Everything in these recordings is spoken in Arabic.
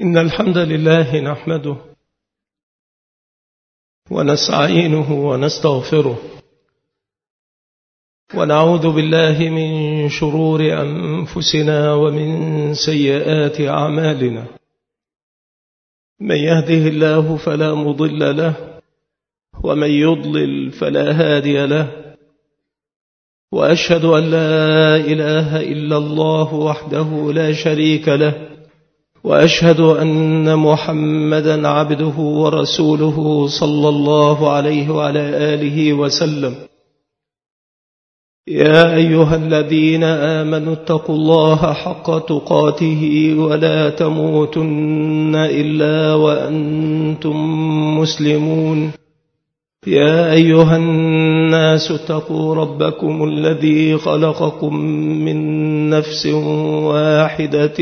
إن الحمد لله نحمده ونستعينه ونستغفره ونعوذ بالله من شرور أنفسنا ومن سيئات أعمالنا. من يهده الله فلا مضل له ومن يضلل فلا هادي له، وأشهد أن لا إله إلا الله وحده لا شريك له، وأشهد أن محمدا عبده ورسوله صلى الله عليه وعلى آله وسلم. يا أيها الذين آمنوا اتقوا الله حق تقاته ولا تموتن إلا وأنتم مسلمون. يا أيها الناس اتقوا ربكم الذي خلقكم من نفس واحدة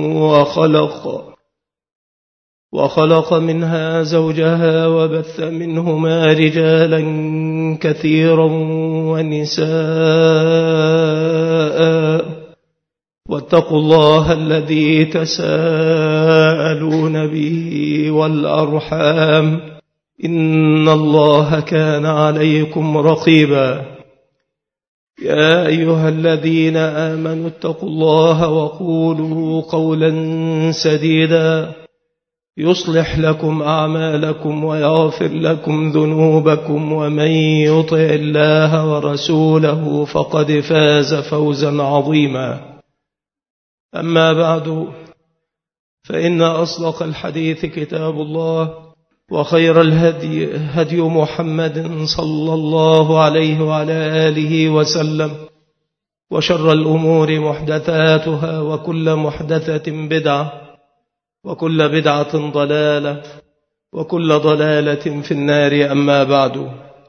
وخلق منها زوجها وبث منهما رجالا كثيرا ونساء، واتقوا الله الذي تساءلون به والأرحام إن الله كان عليكم رقيبا. يا أيها الذين آمنوا اتقوا الله وقولوا قولا سديدا يصلح لكم أعمالكم ويغفر لكم ذنوبكم، ومن يطع الله ورسوله فقد فاز فوزا عظيما. أما بعد، فإن أصدق الحديث كتاب الله، وخير الهدي هدي محمد صلى الله عليه وعلى آله وسلم، وشر الأمور محدثاتها، وكل محدثة بدعة، وكل بدعة ضلالة، وكل ضلالة في النار. أما بعد،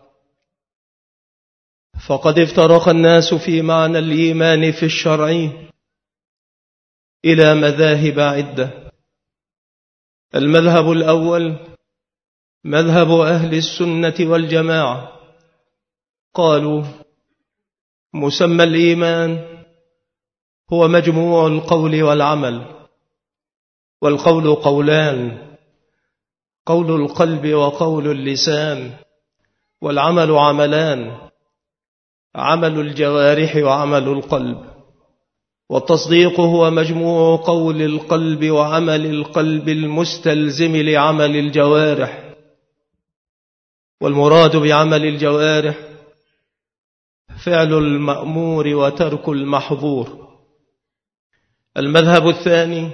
فقد افترق الناس في معنى الإيمان في الشرع إلى مذاهب عدة. المذهب الأول مذهب أهل السنة والجماعة، قالوا مسمى الإيمان هو مجموع القول والعمل، والقول قولان: قول القلب وقول اللسان، والعمل عملان: عمل الجوارح وعمل القلب. والتصديق هو مجموع قول القلب وعمل القلب المستلزم لعمل الجوارح، والمراد بعمل الجوارح فعل المأمور وترك المحظور. المذهب الثاني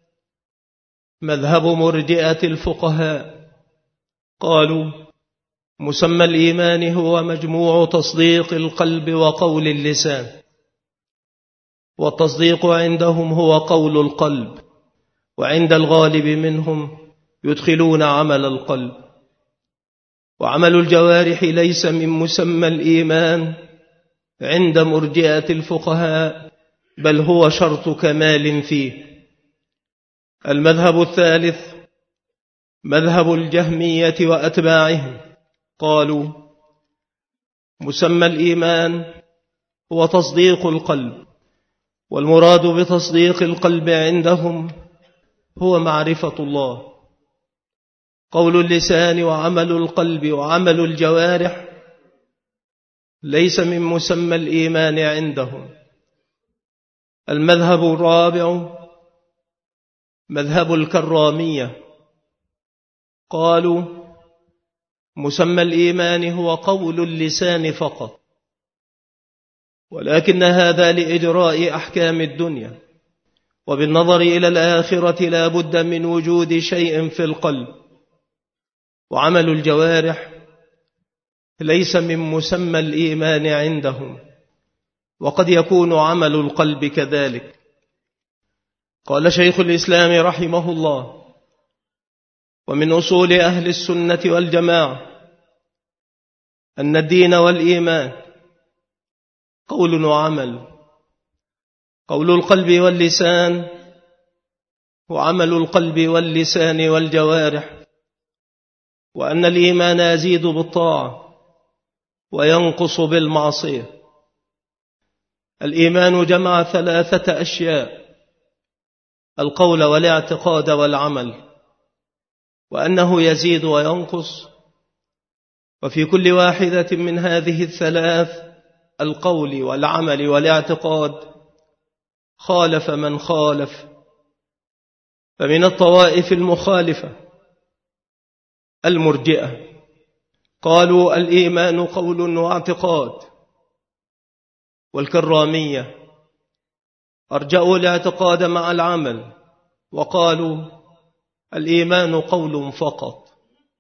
مذهب مرجئة الفقهاء، قالوا مسمى الإيمان هو مجموع تصديق القلب وقول اللسان، والتصديق عندهم هو قول القلب، وعند الغالب منهم يدخلون عمل القلب. وعمل الجوارح ليس من مسمى الإيمان عند مرجئة الفقهاء، بل هو شرط كمال فيه. المذهب الثالث مذهب الجهمية وأتباعهم، قالوا مسمى الإيمان هو تصديق القلب، والمراد بتصديق القلب عندهم هو معرفة الله. قول اللسان وعمل القلب وعمل الجوارح ليس من مسمى الإيمان عندهم. المذهب الرابع مذهب الكرامية، قالوا مسمى الإيمان هو قول اللسان فقط، ولكن هذا لإجراء أحكام الدنيا، وبالنظر إلى الآخرة لا بد من وجود شيء في القلب. وعمل الجوارح ليس من مسمى الإيمان عندهم، وقد يكون عمل القلب كذلك. قال شيخ الإسلام رحمه الله: ومن أصول أهل السنة والجماعة أن الدين والإيمان قول وعمل، قول القلب واللسان، وعمل القلب واللسان والجوارح، وأن الإيمان يزيد بالطاعة وينقص بالمعصية. الإيمان جمع 3 أشياء: القول والاعتقاد والعمل، وأنه يزيد وينقص، وفي كل واحدة من هذه الثلاث القول والعمل والاعتقاد خالف من خالف. فمن الطوائف المخالفة المرجئة، قالوا الإيمان قول واعتقاد، والكرامية أرجأوا الاعتقاد مع العمل وقالوا الإيمان قول فقط.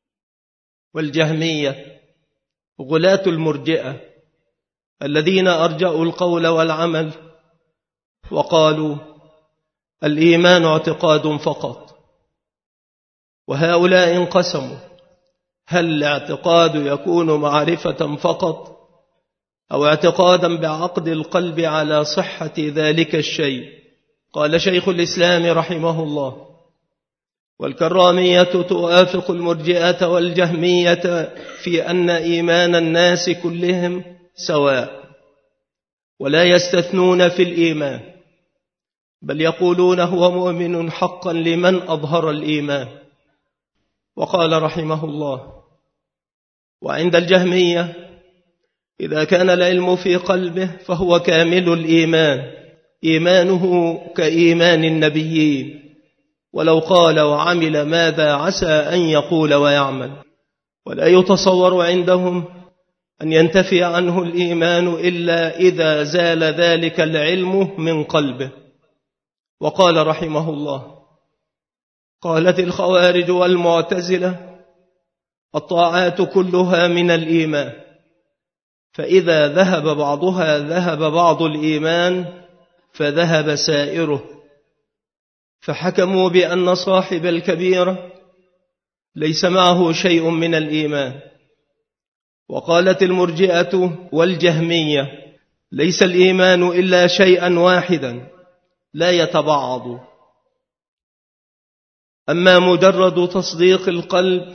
والجهمية غلاة المرجئة الذين أرجأوا القول والعمل وقالوا الإيمان اعتقاد فقط. وهؤلاء انقسموا: هل الاعتقاد يكون معرفة فقط، أو اعتقادا بعقد القلب على صحة ذلك الشيء؟ قال شيخ الإسلام رحمه الله: والكرامية توافق المرجئة والجهمية في أن إيمان الناس كلهم سواء، ولا يستثنون في الإيمان، بل يقولون هو مؤمن حقا لمن أظهر الإيمان. وقال رحمه الله: وعند الجهمية إذا كان العلم في قلبه فهو كامل الإيمان، إيمانه كإيمان النبيين، ولو قال وعمل ماذا عسى أن يقول ويعمل. ولا يتصور عندهم أن ينتفي عنه الإيمان إلا إذا زال ذلك العلم من قلبه. وقال رحمه الله: قالت الخوارج والمعتزلة الطاعات كلها من الإيمان، فإذا ذهب بعضها ذهب بعض الإيمان، فذهب سائره. فحكموا بأن صاحب الكبيرة ليس معه شيء من الإيمان. وقالت المرجئة والجهمية ليس الإيمان إلا شيئا واحدا لا يتبعض. أما مجرد تصديق القلب،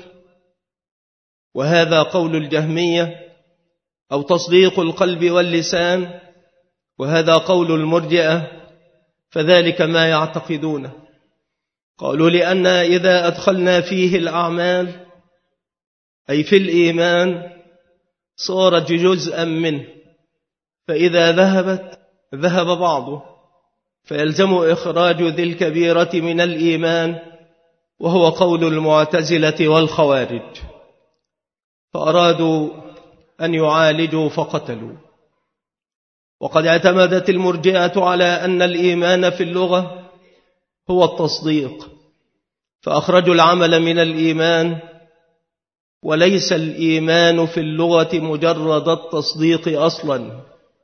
وهذا قول الجهمية، أو تصديق القلب واللسان، وهذا قول المرجئة، فذلك ما يعتقدونه. قالوا لأن إذا أدخلنا فيه الأعمال أي في الإيمان صارت جزءا منه، فإذا ذهبت ذهب بعضه، فيلزم إخراج ذي الكبيرة من الإيمان، وهو قول المعتزلة والخوارج. فأرادوا أن يعالجوا فقتلوا. وقد اعتمدت المرجئة على أن الإيمان في اللغة هو التصديق، فأخرجوا العمل من الإيمان، وليس الإيمان في اللغة مجرد التصديق أصلا.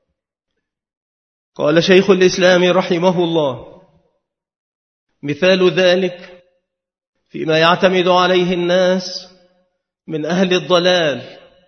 قال شيخ الإسلام رحمه الله: مثال ذلك فيما يعتمد عليه الناس من أهل الضلال،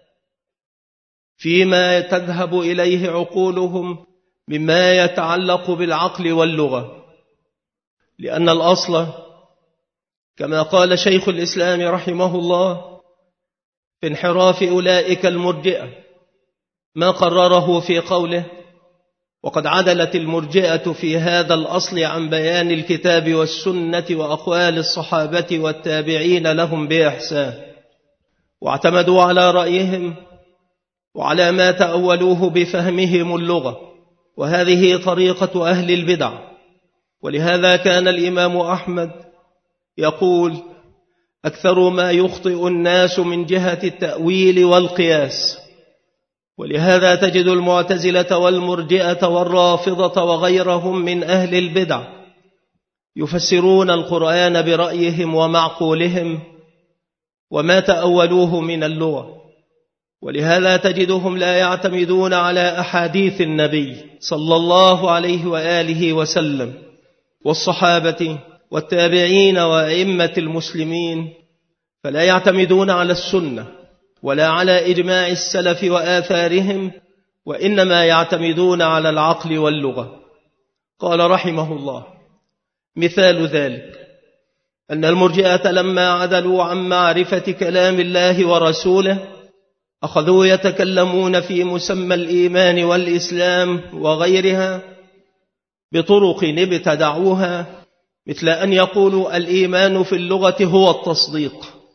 فيما تذهب إليه عقولهم مما يتعلق بالعقل واللغة. لأن الأصل كما قال شيخ الإسلام رحمه الله في انحراف أولئك المرجئة ما قرره في قوله: وقد عدلت المرجئة في هذا الأصل عن بيان الكتاب والسنة وأقوال الصحابة والتابعين لهم بإحسان، واعتمدوا على رأيهم وعلى ما تأولوه بفهمهم اللغة، وهذه طريقة أهل البدع. ولهذا كان الإمام أحمد يقول: أكثر ما يخطئ الناس من جهة التأويل والقياس. ولهذا تجد المعتزلة والمرجئة والرافضة وغيرهم من أهل البدع يفسرون القرآن برأيهم ومعقولهم وما تأولوه من اللغة. ولهذا تجدهم لا يعتمدون على أحاديث النبي صلى الله عليه وآله وسلم والصحابة والتابعين وأئمة المسلمين، فلا يعتمدون على السنة ولا على إجماع السلف وآثارهم، وإنما يعتمدون على العقل واللغة. قال رحمه الله: مثال ذلك أن المرجئة لما عدلوا عن معرفة كلام الله ورسوله أخذوا يتكلمون في مسمى الإيمان والإسلام وغيرها بطرق ابتدعوها مثل أن يقولوا الإيمان في اللغة هو التصديق،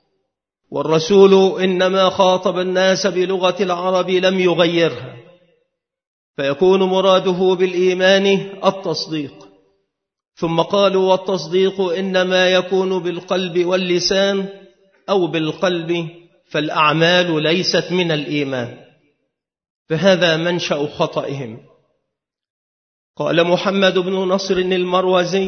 والرسول إنما خاطب الناس بلغة العرب لم يغيرها، فيكون مراده بالإيمان التصديق. ثم قالوا والتصديق إنما يكون بالقلب واللسان أو بالقلب، فالأعمال ليست من الإيمان، فهذا منشأ خطئهم. قال محمد بن نصر المروزي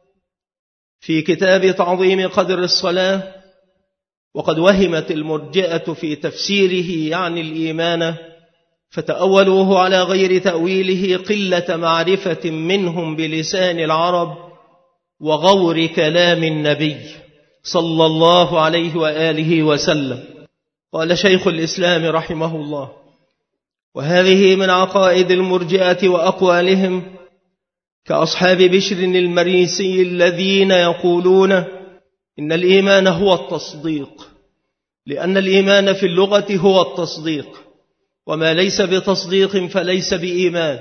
في كتاب تعظيم قدر الصلاة: وقد وهمت المرجئة في تفسيره يعني الإيمان، فتأولوه على غير تأويله قلة معرفة منهم بلسان العرب وغور كلام النبي صلى الله عليه وآله وسلم. قال شيخ الإسلام رحمه الله: وهذه من عقائد المرجئة وأقوالهم، كأصحاب بشر المريسي الذين يقولون إن الإيمان هو التصديق، لأن الإيمان في اللغة هو التصديق، وما ليس بتصديق فليس بإيمان،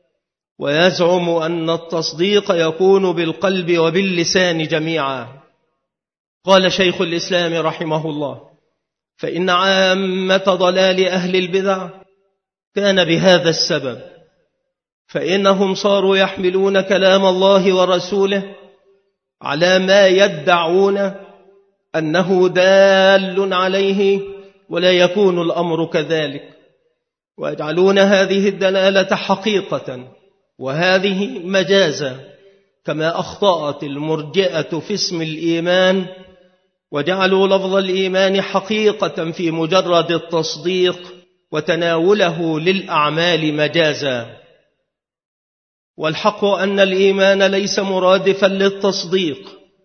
ويزعم أن التصديق يكون بالقلب وباللسان جميعا. قال شيخ الإسلام رحمه الله: فإن عامة ضلال أهل البدع كان بهذا السبب، فإنهم صاروا يحملون كلام الله ورسوله على ما يدعون أنه دال عليه، ولا يكون الأمر كذلك، ويجعلون هذه الدلالة حقيقة وهذه مجازا، كما أخطأت المرجئة في اسم الإيمان، وجعلوا لفظ الإيمان حقيقة في مجرد التصديق وتناوله للأعمال مجازا. والحق أن الإيمان ليس مرادفا للتصديق.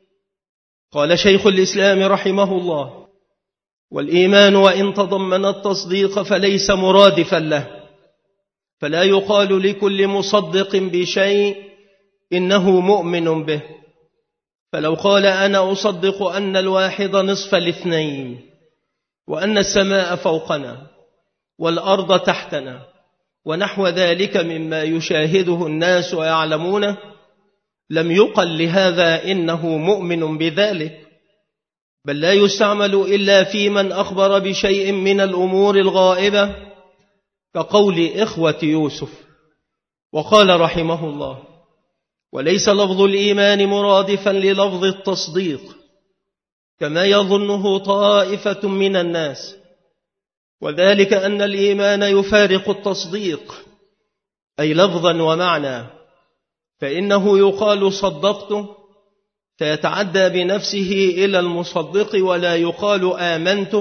قال شيخ الإسلام رحمه الله: والإيمان وإن تضمن التصديق فليس مرادفا له، فلا يقال لكل مصدق بشيء إنه مؤمن به. فلو قال أنا أصدق أن الواحد نصف الاثنين، وأن السماء فوقنا والأرض تحتنا، ونحو ذلك مما يشاهده الناس ويعلمونه، لم يقل لهذا إنه مؤمن بذلك، بل لا يستعمل إلا في من أخبر بشيء من الأمور الغائبة، كقول إخوة يوسف. وقال رحمه الله: وليس لفظ الإيمان مرادفا للفظ التصديق كما يظنه طائفة من الناس، وذلك أن الإيمان يفارق التصديق أي لفظا ومعنى، فإنه يقال صدقت فيتعدى بنفسه إلى المصدق، ولا يقال آمنت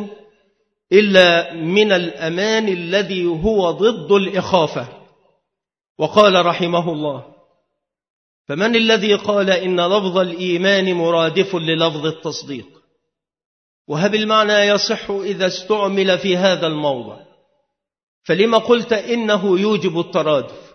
إلا من الأمان الذي هو ضد الإخافة. وقال رحمه الله: فمن الذي قال إن لفظ الإيمان مرادف للفظ التصديق؟ وهب المعنى يصح إذا استعمل في هذا الموضع، فلما قلت إنه يوجب الترادف؟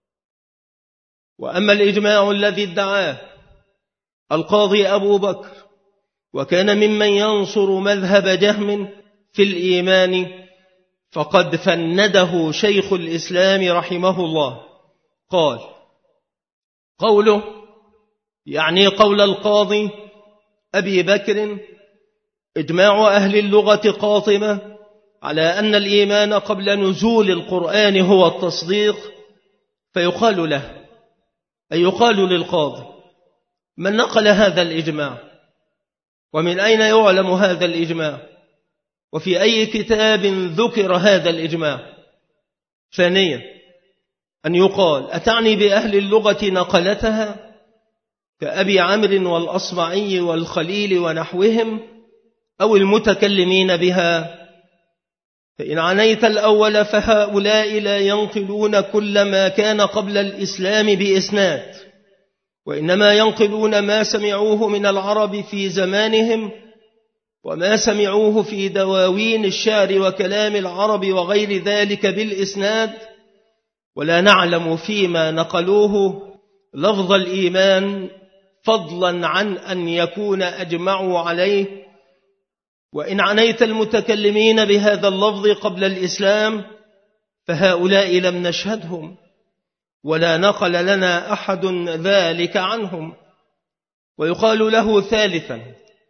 وأما الإجماع الذي ادعاه القاضي أبو بكر، وكان ممن ينصر مذهب جهم في الإيمان، فقد فنده شيخ الإسلام رحمه الله. قال: قوله يعني قول القاضي أبي بكر إجماع أهل اللغة قاطبة على أن الإيمان قبل نزول القرآن هو التصديق، فيقال له أي يقال للقاضي: من نقل هذا الإجماع؟ ومن أين يعلم هذا الإجماع؟ وفي أي كتاب ذكر هذا الإجماع؟ ثانيا أن يقال: أتعني بأهل اللغة نقلتها كأبي عمرو والأصمعي والخليل ونحوهم، أو المتكلمين بها؟ فإن عنيت الأول فهؤلاء لا ينقلون كل ما كان قبل الإسلام بإسناد، وإنما ينقلون ما سمعوه من العرب في زمانهم، وما سمعوه في دواوين الشعر وكلام العرب وغير ذلك بالإسناد، ولا نعلم فيما نقلوه لفظ الإيمان، فضلا عن أن يكون أجمعوا عليه. وإن عنيت المتكلمين بهذا اللفظ قبل الإسلام فهؤلاء لم نشهدهم، ولا نقل لنا أحد ذلك عنهم. ويقال له ثالثا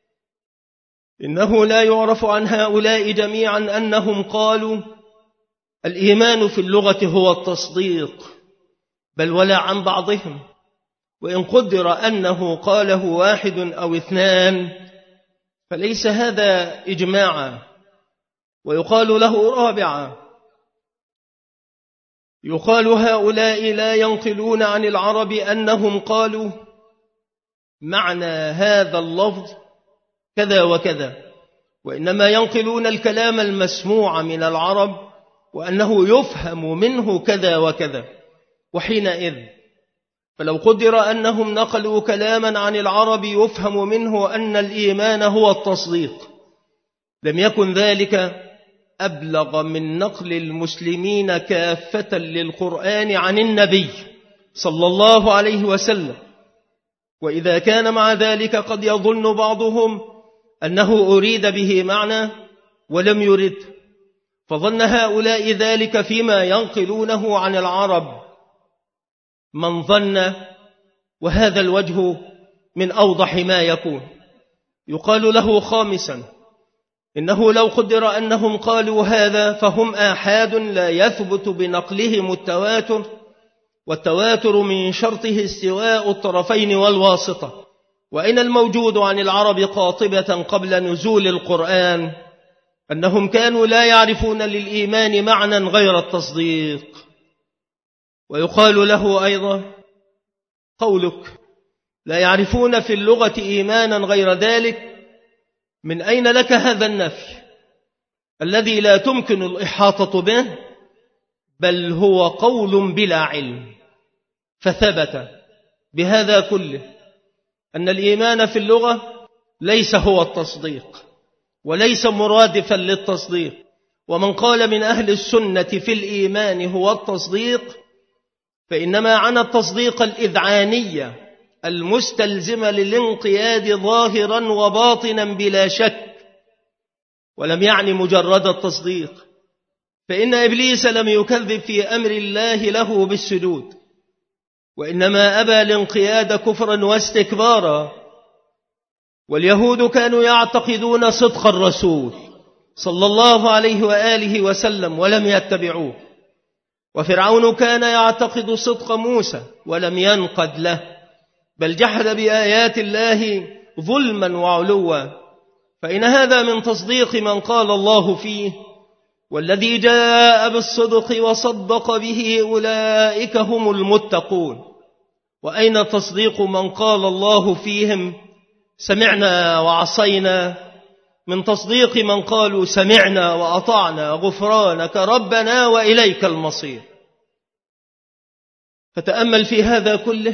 إنه لا يعرف عن هؤلاء جميعا أنهم قالوا الإيمان في اللغة هو التصديق، بل ولا عن بعضهم، وإن قدر أنه قاله واحد أو اثنان فليس هذا إجماعا. ويقال له رابعا يقال هؤلاء لا ينقلون عن العرب أنهم قالوا معنى هذا اللفظ كذا وكذا، وإنما ينقلون الكلام المسموع من العرب وأنه يفهم منه كذا وكذا. وحينئذ فلو قدر أنهم نقلوا كلاما عن العرب يفهم منه أن الإيمان هو التصديق لم يكن ذلك أبلغ من نقل المسلمين كافة للقرآن عن النبي صلى الله عليه وسلم. وإذا كان مع ذلك قد يظن بعضهم أنه أريد به معنى ولم يرد، فظن هؤلاء ذلك فيما ينقلونه عن العرب من ظن، وهذا الوجه من أوضح ما يكون. يقال له خامسا إنه لو قدر أنهم قالوا هذا فهم آحاد لا يثبت بنقلهم التواتر، والتواتر من شرطه استواء الطرفين والواسطة، وإن الموجود عن العرب قاطبة قبل نزول القرآن أنهم كانوا لا يعرفون للإيمان معنى غير التصديق. ويقال له أيضا قولك لا يعرفون في اللغة إيمانا غير ذلك، من أين لك هذا النفي الذي لا تمكن الإحاطة به، بل هو قول بلا علم. فثبت بهذا كله أن الإيمان في اللغة ليس هو التصديق وليس مرادفا للتصديق. ومن قال من أهل السنة في الإيمان هو التصديق فإنما عنى التصديق الإذعانية المستلزمة للانقياد ظاهرا وباطنا بلا شك، ولم يعني مجرد التصديق، فإن إبليس لم يكذب في أمر الله له بالسجود، وإنما أبى الانقياد كفرا واستكبارا. واليهود كانوا يعتقدون صدق الرسول صلى الله عليه وآله وسلم ولم يتبعوه، وفرعون كان يعتقد صدق موسى ولم ينقد له، بل جحد بآيات الله ظلما وعلوا. فإن هذا من تصديق من قال الله فيه والذي جاء بالصدق وصدق به أولئك هم المتقون. وأين تصديق من قال الله فيهم سمعنا وعصينا من تصديق من قالوا سمعنا وأطعنا غفرانك ربنا وإليك المصير؟ فتأمل في هذا كله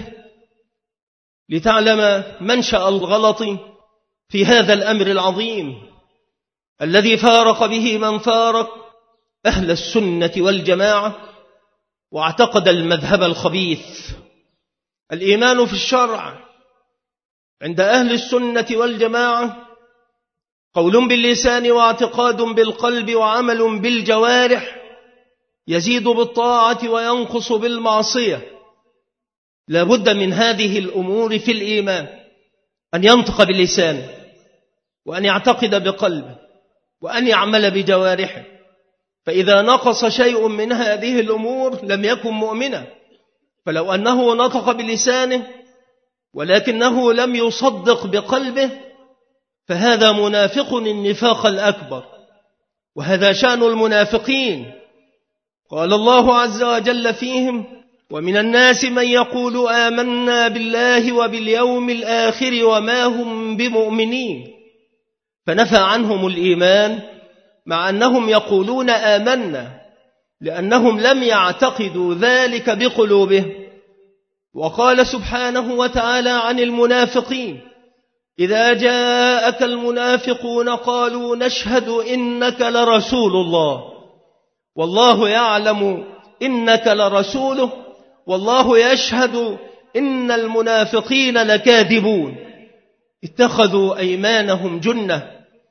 لتعلم منشأ الغلط في هذا الأمر العظيم الذي فارق به من فارق أهل السنة والجماعة واعتقد المذهب الخبيث. الإيمان في الشرع عند أهل السنة والجماعة قول باللسان واعتقاد بالقلب وعمل بالجوارح، يزيد بالطاعة وينقص بالمعصية. لا بد من هذه الأمور في الإيمان، أن ينطق باللسان، وأن يعتقد بقلبه، وأن يعمل بجوارحه. فإذا نقص شيء من هذه الأمور لم يكن مؤمنا. فلو أنه نطق بلسانه ولكنه لم يصدق بقلبه فهذا منافق النفاق الأكبر، وهذا شأن المنافقين. قال الله عز وجل فيهم ومن الناس من يقول آمنا بالله وباليوم الآخر وما هم بمؤمنين، فنفى عنهم الإيمان مع أنهم يقولون آمنا لأنهم لم يعتقدوا ذلك بقلوبهم. وقال سبحانه وتعالى عن المنافقين إذا جاءك المنافقون قالوا نشهد إنك لرسول الله والله يعلم إنك لرسوله والله يشهد إن المنافقين لكاذبون اتخذوا أيمانهم جنة.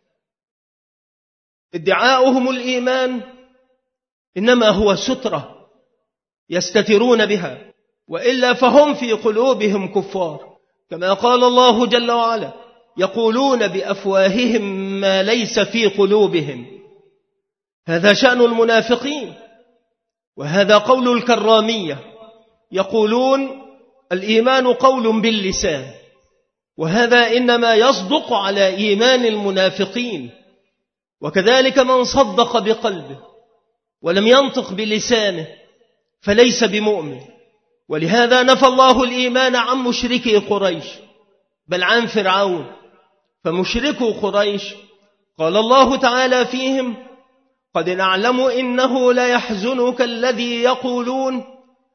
ادعاؤهم الإيمان إنما هو سترة يستترون بها، وإلا فهم في قلوبهم كفار. كما قال الله جل وعلا: يقولون بأفواههم ما ليس في قلوبهم. هذا شأن المنافقين، وهذا قول الكرامية، يقولون الإيمان قول باللسان، وهذا إنما يصدق على إيمان المنافقين. وكذلك من صدق بقلبه ولم ينطق بلسانه فليس بمؤمن. ولهذا نفى الله الإيمان عن مشركي قريش، بل عن فرعون. فمشركو قريش قال الله تعالى فيهم: قد نعلم إنه ليحزنك الذي يقولون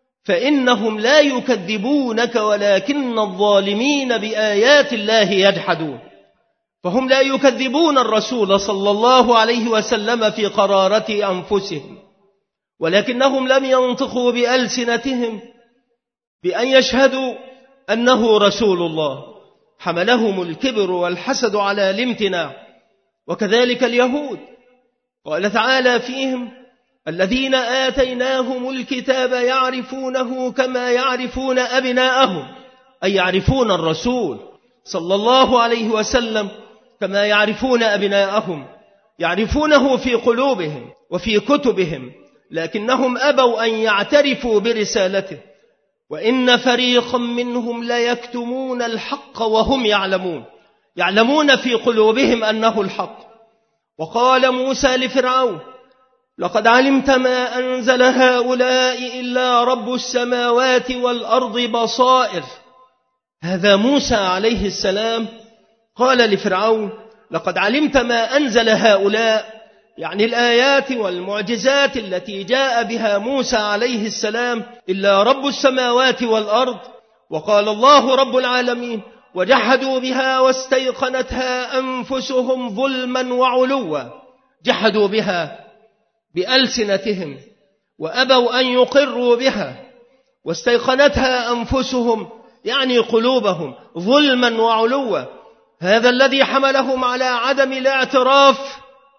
فإنهم لا يكذبونك ولكن الظالمين بآيات الله يجحدون. فهم لا يكذبون الرسول صلى الله عليه وسلم في قرارة أنفسهم، ولكنهم لم ينطقوا بألسنتهم بأن يشهدوا أنه رسول الله، حملهم الكبر والحسد على الامتناع. وكذلك اليهود قال تعالى فيهم: الذين آتيناهم الكتاب يعرفونه كما يعرفون أبناءهم، أي يعرفون الرسول صلى الله عليه وسلم كما يعرفون أبناءهم، يعرفونه في قلوبهم وفي كتبهم، لكنهم أبوا أن يعترفوا برسالته. وإن فريقا منهم ليكتمون الحق وهم يعلمون في قلوبهم أنه الحق. وقال موسى لفرعون: لقد علمت ما أنزل هؤلاء إلا رب السماوات والأرض بصائر. هذا موسى عليه السلام قال لفرعون: لقد علمت ما أنزل هؤلاء، يعني الآيات والمعجزات التي جاء بها موسى عليه السلام، إلا رب السماوات والأرض. وقال الله رب العالمين: وجحدوا بها واستيقنتها أنفسهم ظلما وعلوا. جحدوا بها بألسنتهم وأبوا أن يقروا بها، واستيقنتها أنفسهم يعني قلوبهم ظلما وعلوا. هذا الذي حملهم على عدم الاعتراف،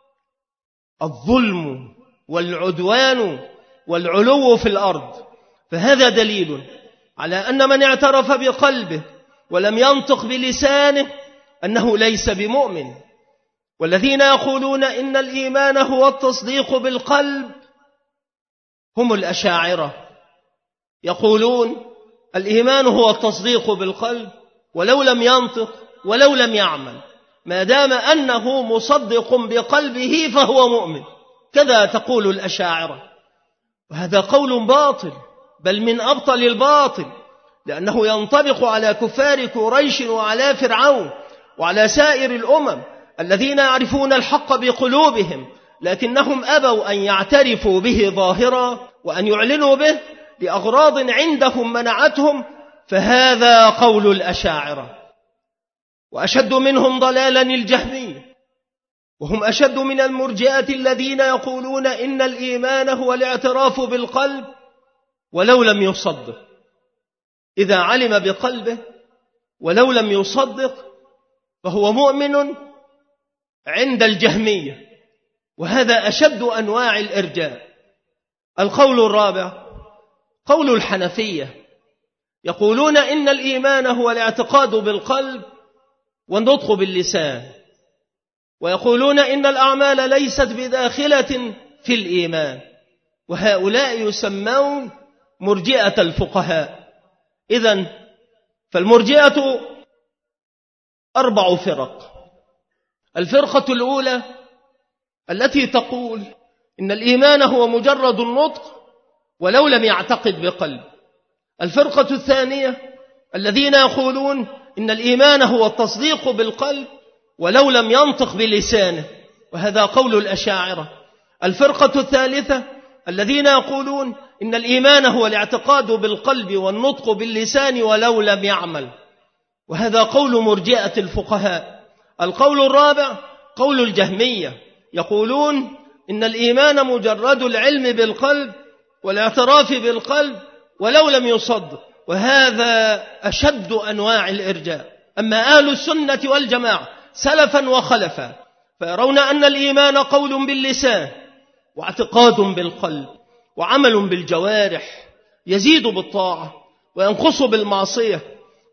الظلم والعدوان والعلو في الأرض. فهذا دليل على أن من اعترف بقلبه ولم ينطق بلسانه أنه ليس بمؤمن. والذين يقولون إن الإيمان هو التصديق بالقلب هم الأشاعرة، يقولون الإيمان هو التصديق بالقلب ولو لم ينطق ولو لم يعمل، ما دام أنه مصدق بقلبه فهو مؤمن. كذا تقول الأشاعرة، وهذا قول باطل، بل من أبطل الباطل، لأنه ينطبق على كفار قريش وعلى فرعون وعلى سائر الأمم الذين يعرفون الحق بقلوبهم، لكنهم أبوا أن يعترفوا به ظاهرا وأن يعلنوا به لأغراض عندهم منعتهم. فهذا قول الأشاعرة. وأشد منهم ضلالا الجهمية، وهم أشد من المرجئة الذين يقولون إن الإيمان هو الاعتراف بالقلب ولو لم يصدق. إذا علم بقلبه ولو لم يصدق فهو مؤمن عند الجهمية، وهذا أشد أنواع الإرجاء. القول الرابع قول الحنفية، يقولون إن الإيمان هو الاعتقاد بالقلب والنطق باللسان، ويقولون إن الأعمال ليست بداخلة في الإيمان، وهؤلاء يسمون مرجئة الفقهاء. إذن فالمرجئة 4 فرق. الفرقة الأولى التي تقول إن الإيمان هو مجرد النطق ولو لم يعتقد بقلب. الفرقة الثانية الذين يقولون إن الإيمان هو التصديق بالقلب ولو لم ينطق بلسانه، وهذا قول الأشاعرة. الفرقة الثالثة الذين يقولون إن الإيمان هو الاعتقاد بالقلب والنطق باللسان ولو لم يعمل، وهذا قول مرجئة الفقهاء. القول الرابع قول الجهمية، يقولون إن الإيمان مجرد العلم بالقلب والاعتراف بالقلب ولو لم يصدق، وهذا أشد أنواع الإرجاء. أما أهل السنة والجماعة سلفا وخلفا فيرون أن الإيمان قول باللسان واعتقاد بالقلب وعمل بالجوارح، يزيد بالطاعة وينقص بالمعصية.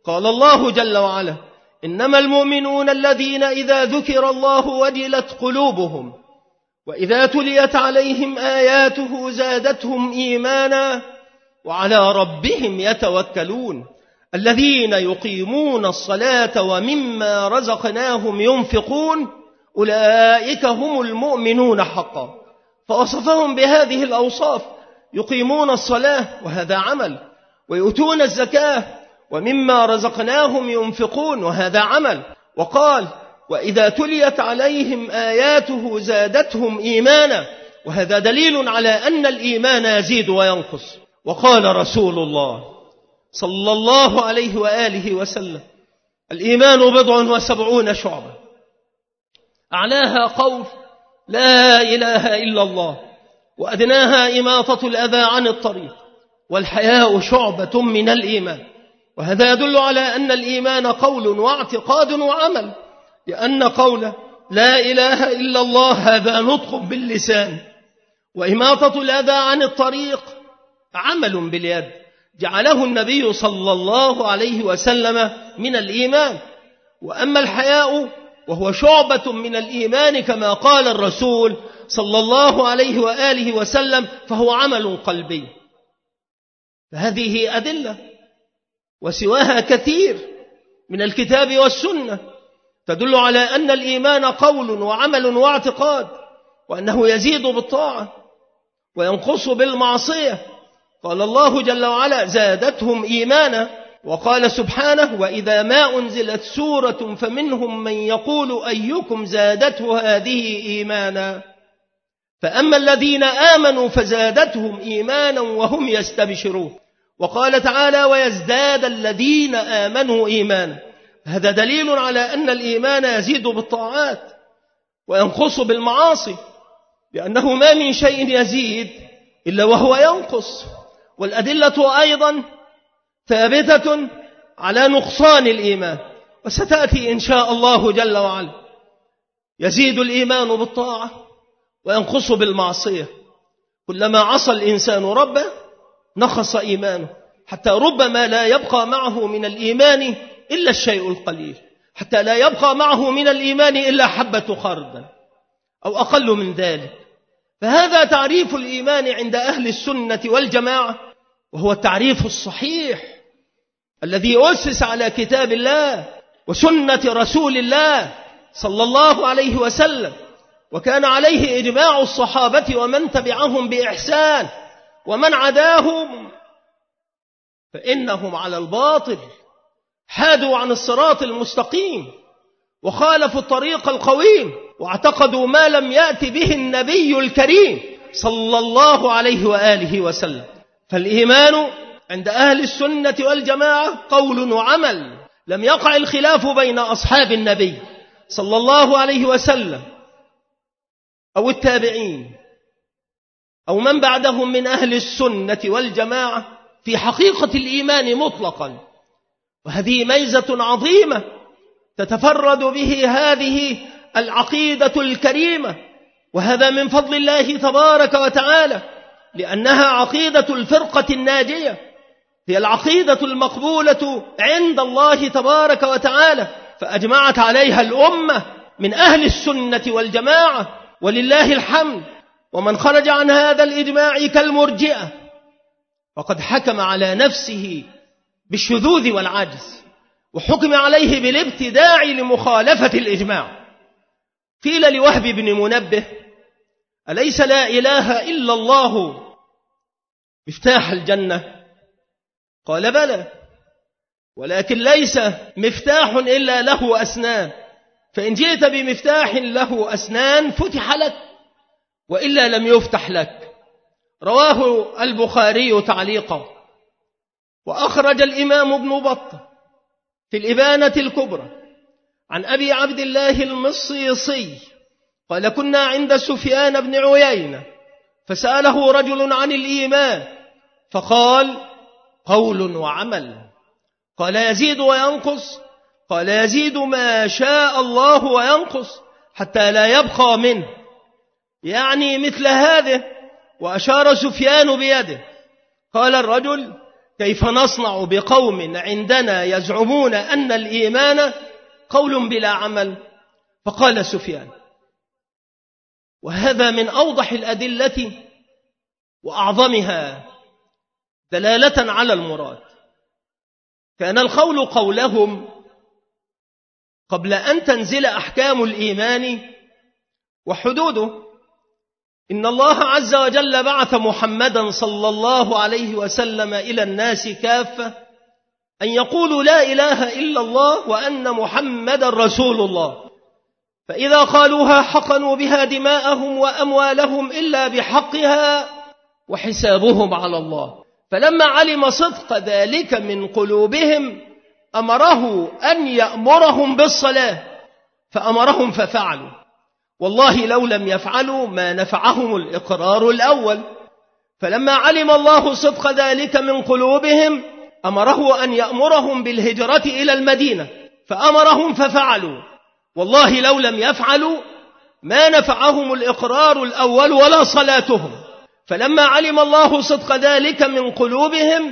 قال الله جل وعلا: إنما المؤمنون الذين إذا ذكر الله وجلت قلوبهم وإذا تليت عليهم آياته زادتهم إيمانا وعلى ربهم يتوكلون الذين يقيمون الصلاة ومما رزقناهم ينفقون أولئك هم المؤمنون حقا. فوصفهم بهذه الأوصاف: يقيمون الصلاة وهذا عمل، ويؤتون الزكاة ومما رزقناهم ينفقون وهذا عمل. وقال: وإذا تليت عليهم آياته زادتهم إيمانا، وهذا دليل على أن الإيمان يزيد وينقص. وقال رسول الله صلى الله عليه وآله وسلم: الإيمان 70 شعبة، أعلاها قول لا إله إلا الله، وأدناها إماطة الأذى عن الطريق، والحياء شعبة من الإيمان. وهذا يدل على أن الإيمان قول واعتقاد وعمل، لأن قول لا إله إلا الله هذا نطق باللسان، وإماطة الأذى عن الطريق عمل باليد، جعله النبي صلى الله عليه وسلم من الإيمان. وأما الحياء وهو شعبة من الإيمان كما قال الرسول صلى الله عليه وآله وسلم فهو عمل قلبي. فهذه أدلة وسواها كثير من الكتاب والسنة تدل على أن الإيمان قول وعمل واعتقاد، وأنه يزيد بالطاعة وينقص بالمعصية. قال الله جل وعلا: زادتهم إيمانا. وقال سبحانه: وإذا ما أنزلت سورة فمنهم من يقول أيكم زادته هذه إيمانا، فأما الذين آمنوا فزادتهم إيمانا وهم يستبشرون. وقال تعالى: ويزداد الذين آمنوا إيمانا. هذا دليل على أن الإيمان يزيد بالطاعات وينقص بالمعاصي، لأنه ما من شيء يزيد إلا وهو ينقص. والأدلة أيضا ثابتة على نقصان الإيمان، وستأتي إن شاء الله جل وعلا. يزيد الإيمان بالطاعة وينقص بالمعصية. كلما عصى الإنسان ربه نقص إيمانه، حتى ربما لا يبقى معه من الإيمان إلا الشيء القليل، حتى لا يبقى معه من الإيمان إلا حبة خردل أو أقل من ذلك. فهذا تعريف الإيمان عند أهل السنة والجماعة، وهو التعريف الصحيح الذي أسس على كتاب الله وسنة رسول الله صلى الله عليه وسلم، وكان عليه إجماع الصحابة ومن تبعهم بإحسان، ومن عداهم فإنهم على الباطل، حادوا عن الصراط المستقيم وخالفوا الطريق القويم، واعتقدوا ما لم يأت به النبي الكريم صلى الله عليه وآله وسلم. فالإيمان عند أهل السنة والجماعة قول وعمل، لم يقع الخلاف بين أصحاب النبي صلى الله عليه وسلم أو التابعين أو من بعدهم من أهل السنة والجماعة في حقيقة الإيمان مطلقا. وهذه ميزة عظيمة تتفرد به هذه العقيدة الكريمة، وهذا من فضل الله تبارك وتعالى، لأنها عقيدة الفرقة الناجية، هي العقيدة المقبولة عند الله تبارك وتعالى، فأجمعت عليها الأمة من أهل السنة والجماعة ولله الحمد. ومن خرج عن هذا الإجماع كالمرجئة وقد حكم على نفسه بالشذوذ والعجز، وحكم عليه بالابتداع لمخالفة الإجماع. قيل لوهب بن منبه: أليس لا إله إلا الله مفتاح الجنة؟ قال: بلى، ولكن ليس مفتاح إلا له أسنان، فإن جئت بمفتاح له أسنان فتح لك، وإلا لم يفتح لك. رواه البخاري تعليقا. وأخرج الإمام ابن بطة في الإبانة الكبرى عن أبي عبد الله المصيصي قال: كنا عند سفيان بن عيينة فسأله رجل عن الإيمان فقال: قول وعمل. قال: يزيد وينقص؟ قال: يزيد ما شاء الله وينقص حتى لا يبقى منه، يعني مثل هذه. وأشار سفيان بيده. قال الرجل: كيف نصنع بقوم عندنا يزعمون أن الإيمان قول بلا عمل؟ فقال سفيان: وهذا من أوضح الأدلة وأعظمها دلالة على المراد. كان القول قولهم قبل أن تنزل أحكام الإيمان وحدوده. إن الله عز وجل بعث محمدا صلى الله عليه وسلم إلى الناس كافة أن يقولوا لا إله إلا الله وأن محمد رسول الله، فإذا قالوها حقنوا بها دماءهم وأموالهم إلا بحقها وحسابهم على الله. فلما علم صدق ذلك من قلوبهم أمره أن يأمرهم بالصلاة، فأمرهم ففعلوا. والله لو لم يفعلوا ما نفعهم الإقرار الأول. فلما علم الله صدق ذلك من قلوبهم أمره أن يأمرهم بالهجرة إلى المدينة، فأمرهم ففعلوا. والله لو لم يفعلوا ما نفعهم الإقرار الأول ولا صلاتهم. فلما علم الله صدق ذلك من قلوبهم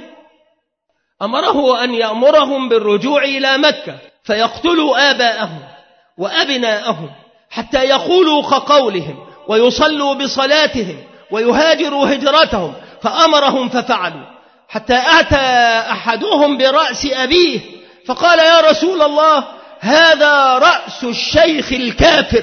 أمره أن يأمرهم بالرجوع إلى مكة فيقتلوا آباءهم وأبناءهم حتى يقولوا كقولهم ويصلوا بصلاتهم ويهاجروا هجرتهم، فأمرهم ففعلوا. حتى أتى أحدهم برأس أبيه فقال: يا رسول الله، هذا رأس الشيخ الكافر.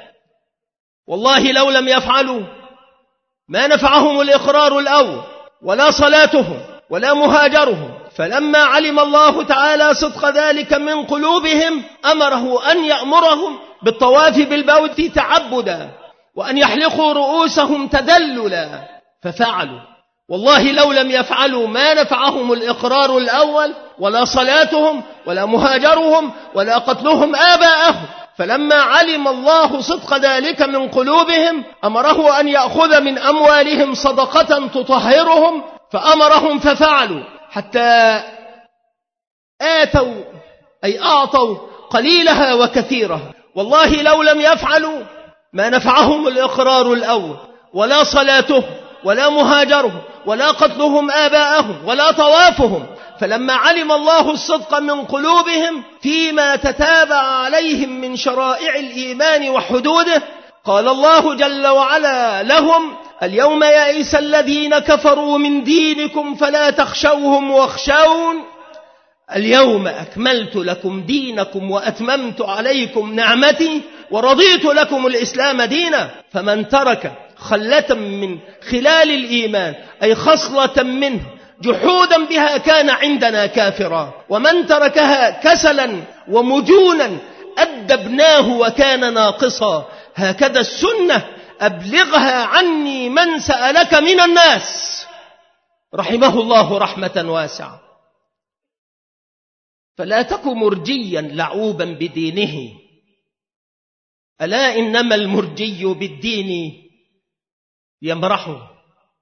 والله لو لم يفعلوا ما نفعهم الإقرار الأول ولا صلاتهم ولا مهاجرهم. فلما علم الله تعالى صدق ذلك من قلوبهم أمره أن يأمرهم بالطواف بالبيت تعبدا وأن يحلقوا رؤوسهم تدللا، ففعلوا. والله لو لم يفعلوا ما نفعهم الإقرار الأول ولا صلاتهم ولا مهاجرهم ولا قتلهم آباءهم. فلما علم الله صدق ذلك من قلوبهم أمره أن يأخذ من أموالهم صدقة تطهرهم، فأمرهم ففعلوا. حتى آتوا أي أعطوا قليلها وكثيرها. والله لو لم يفعلوا ما نفعهم الإقرار الأول ولا صلاتهم ولا مهاجرهم ولا قتلهم آباءهم ولا طوافهم. فلما علم الله الصدق من قلوبهم فيما تتابع عليهم من شرائع الإيمان وحدوده قال الله جل وعلا لهم: اليوم يئس الذين كفروا من دينكم فلا تخشوهم واخشون اليوم أكملت لكم دينكم وأتممت عليكم نعمتي ورضيت لكم الإسلام دينا. فمن ترك خلة من خلال الإيمان أي خصلة منه جحودا بها كان عندنا كافرا، ومن تركها كسلا ومجونا أدبناه وكان ناقصا. هكذا السنة أبلغها عني من سألك من الناس، رحمه الله رحمة واسعة. فلا تك مرجيا لعوبا بدينه، ألا إنما المرجي بالدين يمرحه.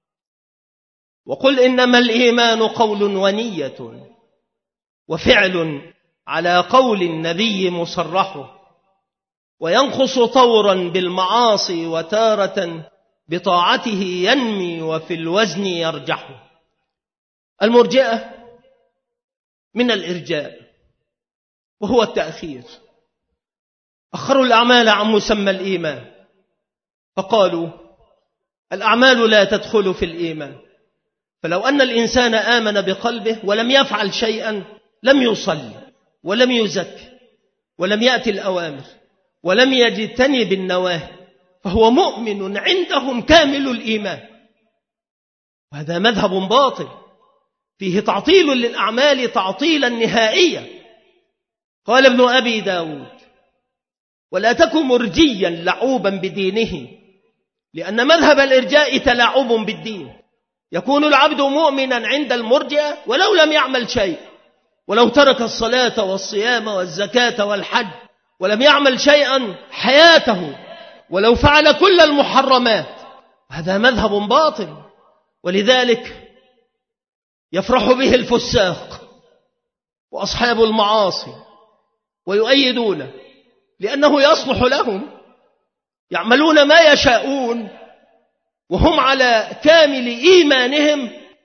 وقل إنما الإيمان قول ونية وفعل على قول النبي مصرح، وينقص طورا بالمعاصي وتارة بطاعته ينمي وفي الوزن يرجح. المرجئة من الإرجاء وهو التأخير، أخروا الأعمال عن مسمى الإيمان فقالوا الأعمال لا تدخل في الإيمان. فلو أن الإنسان آمن بقلبه ولم يفعل شيئا، لم يصلي ولم يزكي ولم يأتي الأوامر ولم يجتنب النواهي، فهو مؤمن عندهم كامل الإيمان. وهذا مذهب باطل فيه تعطيل للأعمال تعطيلا نهائيا. قال ابن أبي داود: ولا تكن مرجيا لعوبا بدينه، لأن مذهب الإرجاء تلاعب بالدين. يكون العبد مؤمنا عند المرجئة ولو لم يعمل شيء، ولو ترك الصلاة والصيام والزكاة والحج ولم يعمل شيئا حياته، ولو فعل كل المحرمات. هذا مذهب باطل، ولذلك يفرح به الفساق وأصحاب المعاصي ويؤيدونه، لأنه يصلح لهم، يعملون ما يشاءون وهم على كامل إيمانهم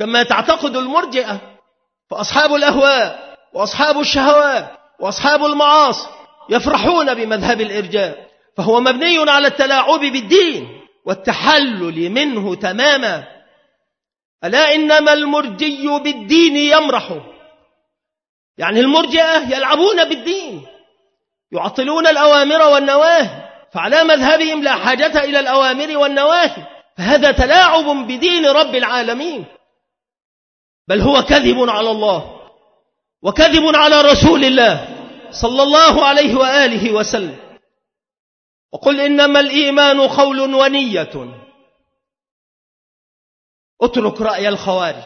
كما تعتقد المرجئة، فأصحاب الأهواء وأصحاب الشهوات وأصحاب المعاصي يفرحون بمذهب الإرجاء، فهو مبني على التلاعب بالدين والتحلل منه تماما. ألا إنما المرجي بالدين يمرح، يعني المرجئة يلعبون بالدين، يعطلون الأوامر والنواهي، فعلى مذهبهم لا حاجة إلى الأوامر والنواهي، فهذا تلاعب بدين رب العالمين، بل هو كذب على الله وكذب على رسول الله صلى الله عليه وآله وسلم. وقل إنما الإيمان قول ونية. اترك رأي الخوارج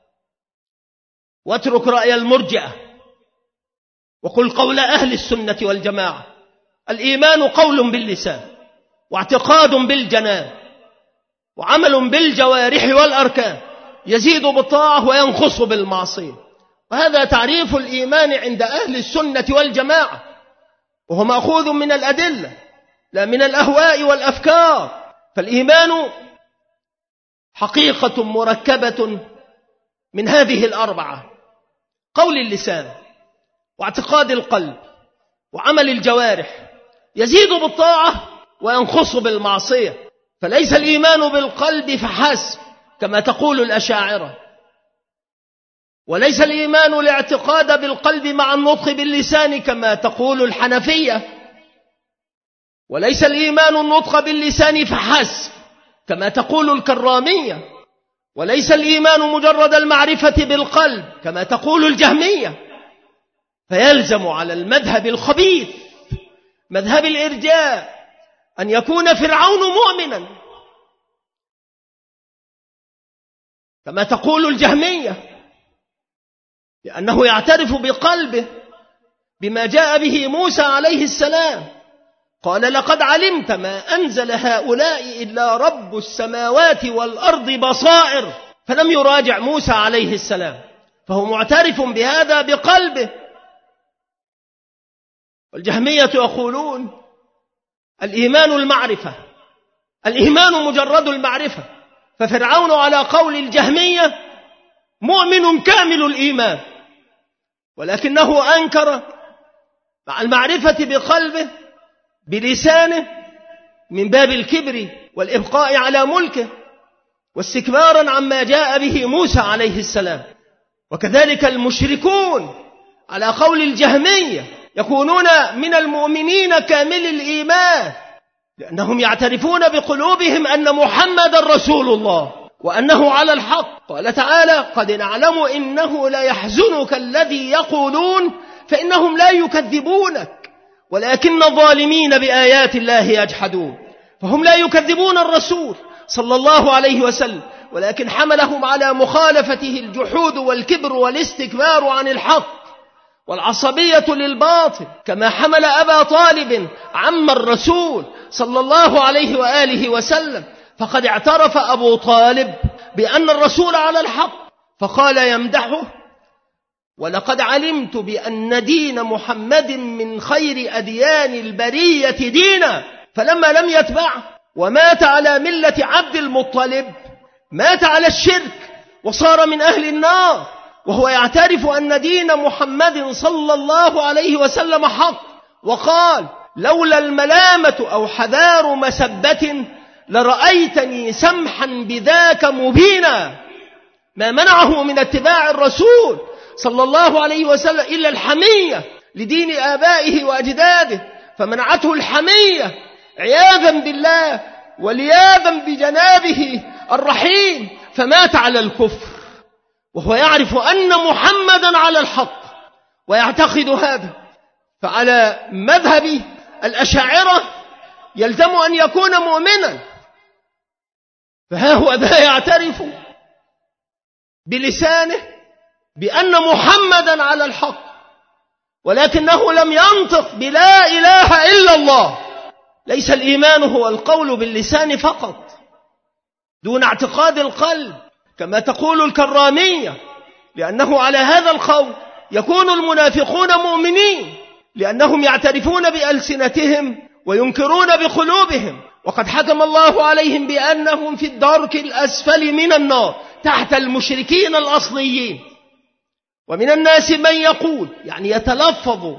واترك رأي المرجئة وقل قول أهل السنة والجماعة. الإيمان قول باللسان واعتقاد بالجنان وعمل بالجوارح والأركان، يزيد بالطاعة وينقص بالمعصية. وهذا تعريف الإيمان عند أهل السنة والجماعة، وهو مأخوذ من الأدلة لا من الأهواء والأفكار. فالإيمان حقيقة مركبة من هذه الأربعة: قول اللسان واعتقاد القلب وعمل الجوارح، يزيد بالطاعة وينقص بالمعصية. فليس الإيمان بالقلب فحسب كما تقول الأشاعرة، وليس الإيمان الاعتقاد بالقلب مع النطق باللسان كما تقول الحنفية، وليس الإيمان النطق باللسان فحسب كما تقول الكرامية، وليس الإيمان مجرد المعرفة بالقلب كما تقول الجهمية. فيلزم على المذهب الخبيث مذهب الإرجاء أن يكون فرعون مؤمنا كما تقول الجهمية، لأنه يعترف بقلبه بما جاء به موسى عليه السلام. قال: لقد علمت ما أنزل هؤلاء إلا رب السماوات والأرض بصائر. فلم يراجع موسى عليه السلام، فهو معترف بهذا بقلبه. والجهمية يقولون الإيمان المعرفة، الإيمان مجرد المعرفة. ففرعون على قول الجهمية مؤمن كامل الإيمان، ولكنه أنكر مع المعرفة بقلبه بلسانه من باب الكبر والإبقاء على ملكه واستكبارا عما جاء به موسى عليه السلام. وكذلك المشركون على قول الجهمية يكونون من المؤمنين كامل الإيمان، لأنهم يعترفون بقلوبهم أن محمد رسول الله وأنه على الحق. قال تعالى: قد نعلم إنه لا يحزنك الذي يقولون فإنهم لا يكذبونك ولكن الظالمين بآيات الله يجحدون. فهم لا يكذبون الرسول صلى الله عليه وسلم، ولكن حملهم على مخالفته الجحود والكبر والاستكبار عن الحق والعصبية للباطل، كما حمل أبا طالب عم الرسول صلى الله عليه وآله وسلم. فقد اعترف أبو طالب بأن الرسول على الحق، فقال يمدحه: ولقد علمت بأن دين محمد من خير أديان البرية دينا. فلما لم يتبعه ومات على ملة عبد المطلب مات على الشرك وصار من أهل النار، وهو يعترف أن دين محمد صلى الله عليه وسلم حق. وقال: لولا الملامة أو حذار مسبة لرأيتني سمحا بذاك مبينا. ما منعه من اتباع الرسول صلى الله عليه وسلم إلا الحمية لدين آبائه وأجداده، فمنعته الحمية عياذا بالله ولياذا بجنابه الرحيم، فمات على الكفر وهو يعرف أن محمدا على الحق ويعتقد هذا. فعلى مذهب الأشاعرة يلزم أن يكون مؤمنا، فها هو ذا يعترف بلسانه بأن محمدا على الحق، ولكنه لم ينطق بلا إله إلا الله. ليس الإيمان هو القول باللسان فقط دون اعتقاد القلب كما تقول الكرامية، لأنه على هذا القول يكون المنافقون مؤمنين، لأنهم يعترفون بألسنتهم وينكرون بقلوبهم، وقد حكم الله عليهم بأنهم في الدرك الأسفل من النار. تحت المشركين الأصليين. ومن الناس من يقول يعني يتلفظ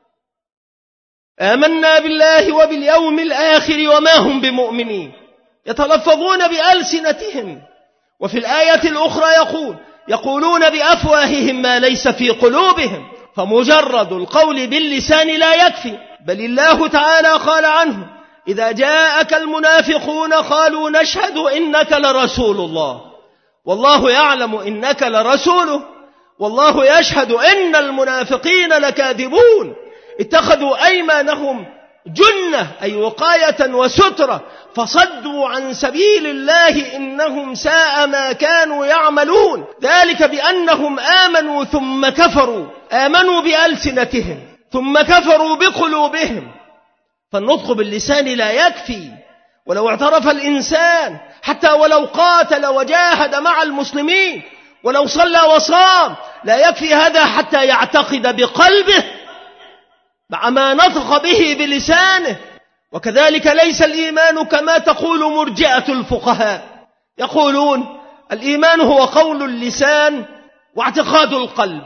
آمنا بالله وباليوم الآخر وما هم بمؤمنين، يتلفظون بألسنتهم. وفي الآية الأخرى يقولون بأفواههم ما ليس في قلوبهم. فمجرد القول باللسان لا يكفي، بل الله تعالى قال عنه: إذا جاءك المنافقون قالوا نشهد إنك لرسول الله والله يعلم إنك لرسوله والله يشهد إن المنافقين لكاذبون. اتخذوا أيمانهم جنة أي وقاية وسترة فصدوا عن سبيل الله إنهم ساء ما كانوا يعملون. ذلك بأنهم آمنوا ثم كفروا، آمنوا بألسنتهم ثم كفروا بقلوبهم. فالنطق باللسان لا يكفي، ولو اعترف الإنسان حتى ولو قاتل وجاهد مع المسلمين ولو صلى وصام لا يكفي هذا حتى يعتقد بقلبه مع ما نطق به بلسانه. وكذلك ليس الإيمان كما تقول مرجئة الفقهاء، يقولون الإيمان هو قول اللسان واعتقاد القلب،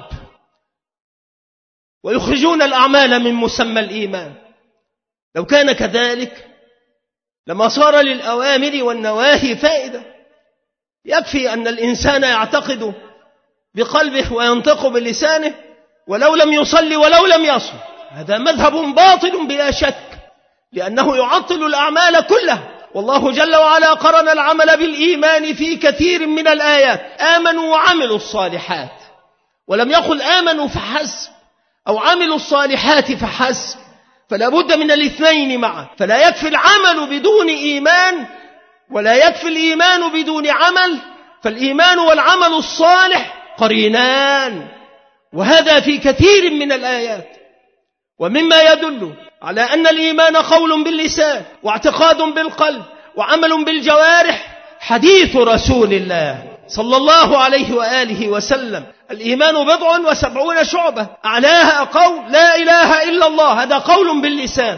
ويخرجون الأعمال من مسمى الإيمان. لو كان كذلك لما صار للأوامر والنواهي فائدة. يكفي أن الإنسان يعتقد بقلبه وينطق بلسانه ولو لم يصلي ولو لم يصم. هذا مذهب باطل بلا شك، لأنه يعطل الأعمال كلها. والله جل وعلا قرن العمل بالإيمان في كثير من الآيات: آمنوا وعملوا الصالحات، ولم يقل آمنوا فحسب أو عملوا الصالحات فحسب، فلا بد من الاثنين معا. فلا يكفي العمل بدون إيمان ولا يكفي الإيمان بدون عمل، فالإيمان والعمل الصالح قرينان، وهذا في كثير من الآيات. ومما يدل على أن الإيمان قول باللسان واعتقاد بالقلب وعمل بالجوارح حديث رسول الله صلى الله عليه وآله وسلم: الإيمان 70 شعبة، أعلاها قول لا إله إلا الله، هذا قول باللسان،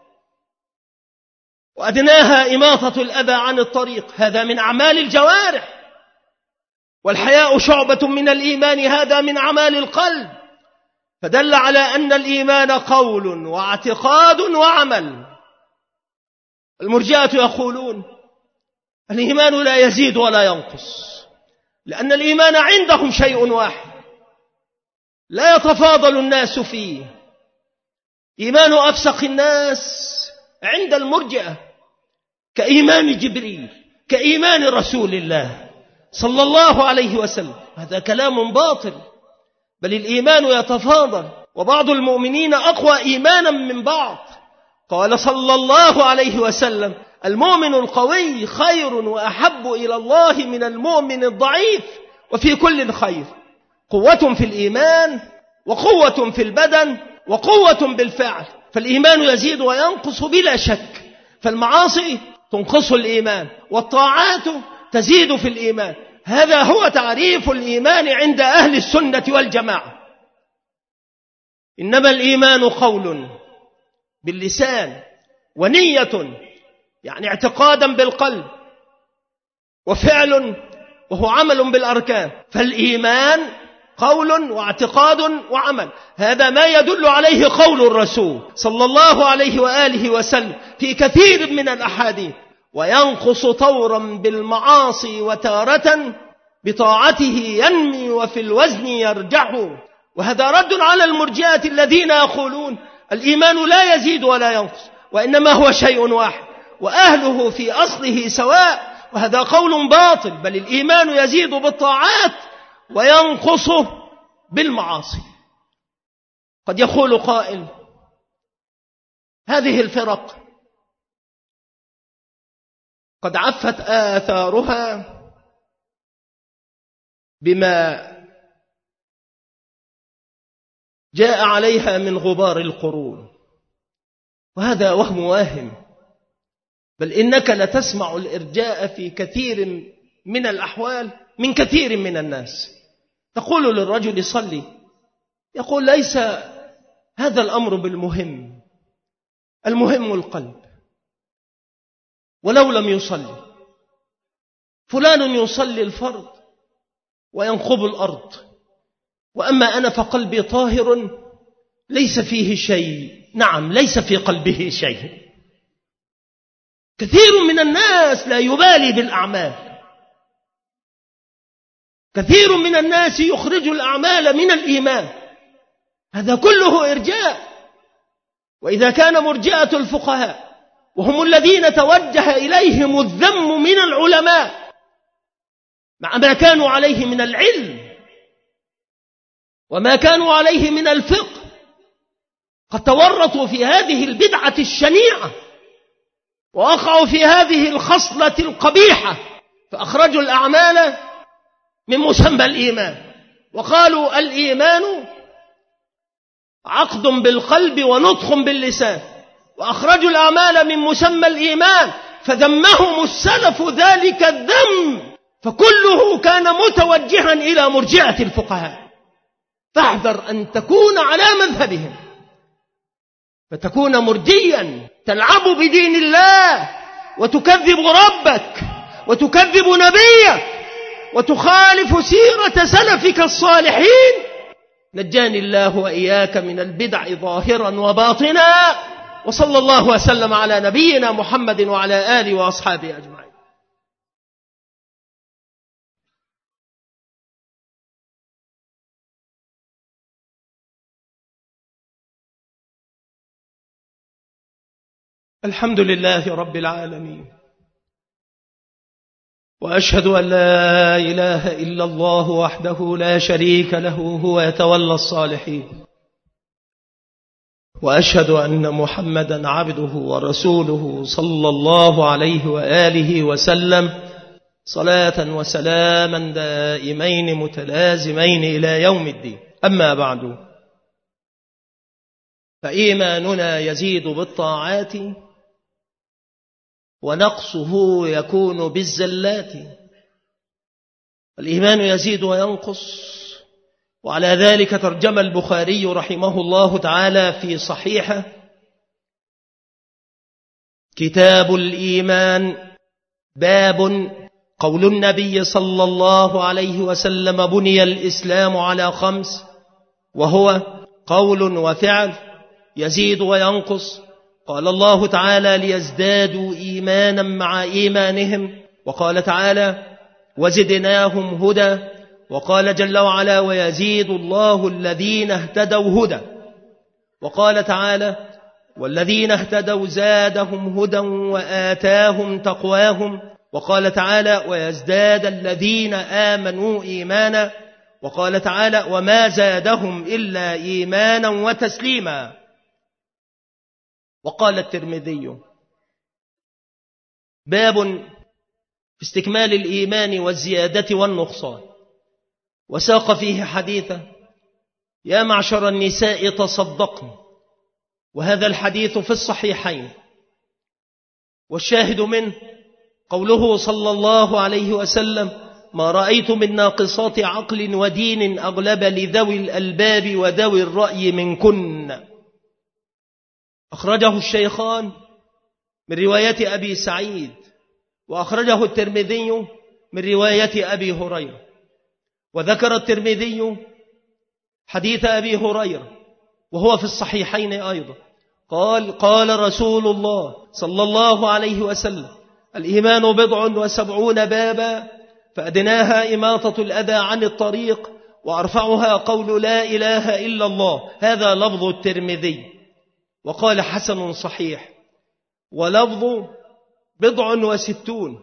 وأدناها إماطة الأذى عن الطريق، هذا من أعمال الجوارح. والحياء شعبة من الإيمان، هذا من أعمال القلب. فدل على أن الإيمان قول واعتقاد وعمل. المرجئة يقولون الإيمان لا يزيد ولا ينقص، لأن الإيمان عندهم شيء واحد لا يتفاضل الناس فيه. إيمان أفسق الناس عند المرجئة كإيمان جبريل، كإيمان رسول الله صلى الله عليه وسلم. هذا كلام باطل، بل الإيمان يتفاضل، وبعض المؤمنين أقوى إيمانا من بعض. قال صلى الله عليه وسلم: المؤمن القوي خير وأحب إلى الله من المؤمن الضعيف، وفي كل خير. قوة في الإيمان وقوة في البدن وقوة بالفعل. فالإيمان يزيد وينقص بلا شك، فالمعاصي تنقص الإيمان والطاعات تزيد في الإيمان. هذا هو تعريف الإيمان عند أهل السنة والجماعة. إنما الإيمان قول باللسان ونية، يعني اعتقادا بالقلب، وفعل وهو عمل بالأركان. فالإيمان قول واعتقاد وعمل، هذا ما يدل عليه قول الرسول صلى الله عليه وآله وسلم في كثير من الأحاديث. وينقص طورا بالمعاصي وتارة بطاعته ينمي وفي الوزن يرجح. وهذا رد على المرجئة الذين يقولون الإيمان لا يزيد ولا ينقص، وإنما هو شيء واحد وأهله في أصله سواء. وهذا قول باطل، بل الإيمان يزيد بالطاعات وينقص بالمعاصي. قد يقول قائل: هذه الفرق قد عفت آثارها بما جاء عليها من غبار القرون، وهذا وهم واهم، بل إنك لتسمع الإرجاء في كثير من الأحوال من كثير من الناس. تقول للرجل صلي، يقول ليس هذا الأمر بالمهم، المهم القلب. ولو لم يصلي، فلان يصلي الفرض وينخب الأرض، وأما أنا فقلبي طاهر ليس فيه شيء. نعم، ليس في قلبه شيء. كثير من الناس لا يبالي بالأعمال، كثير من الناس يخرج الأعمال من الإيمان، هذا كله إرجاء. وإذا كان مرجئة الفقهاء وهم الذين توجه إليهم الذم من العلماء مع ما كانوا عليه من العلم وما كانوا عليه من الفقه، قد تورطوا في هذه البدعة الشنيعة ووقعوا في هذه الخصلة القبيحة، فأخرجوا الأعمال من مسمى الإيمان وقالوا الإيمان عقد بالقلب ونطق باللسان، وأخرجوا الأعمال من مسمى الإيمان، فذمهم السلف ذلك الذم، فكله كان متوجها إلى مرجئة الفقهاء. فاحذر أن تكون على مذهبهم فتكون مرجيا تلعب بدين الله وتكذب ربك وتكذب نبيك وتخالف سيرة سلفك الصالحين. نجاني الله وإياك من البدع ظاهرا وباطنا، وصلى الله وسلم على نبينا محمد وعلى آله وأصحابه أجمعين. الحمد لله رب العالمين، وأشهد أن لا إله إلا الله وحده لا شريك له هو يتولى الصالحين، وأشهد أن محمدا عبده ورسوله صلى الله عليه وآله وسلم، صلاة وسلاما دائمين متلازمين إلى يوم الدين. أما بعد، فإيماننا يزيد بالطاعات ونقصه يكون بالزلات. الإيمان يزيد وينقص، وعلى ذلك ترجم البخاري رحمه الله تعالى في صحيحه كتاب الإيمان باب قول النبي صلى الله عليه وسلم: بني الإسلام على 5، وهو قول وفعل يزيد وينقص. قال الله تعالى: ليزدادوا إيمانا مع إيمانهم. وقال تعالى: وزدناهم هدى. وقال جل وعلا: ويزيد الله الذين اهتدوا هدى. وقال تعالى: والذين اهتدوا زادهم هدى وآتاهم تقواهم. وقال تعالى: ويزداد الذين آمنوا إيمانا. وقال تعالى: وما زادهم إلا إيمانا وتسليما. وقال الترمذي: باب في استكمال الإيمان والزيادة والنقصان. وساق فيه حديثا: يا معشر النساء تصدقن. وهذا الحديث في الصحيحين، والشاهد منه قوله صلى الله عليه وسلم: ما رأيت من ناقصات عقل ودين أغلب لذوي الألباب وذوي الرأي منكن. أخرجه الشيخان من رواية أبي سعيد، وأخرجه الترمذي من رواية أبي هريرة. وذكر الترمذي حديث أبي هريرة وهو في الصحيحين أيضا، قال رسول الله صلى الله عليه وسلم: الإيمان 70 بابا، فأدناها إماطة الأذى عن الطريق، وأرفعها قول لا إله إلا الله. هذا لفظ الترمذي، وقال: حسن صحيح. ولفظ 60،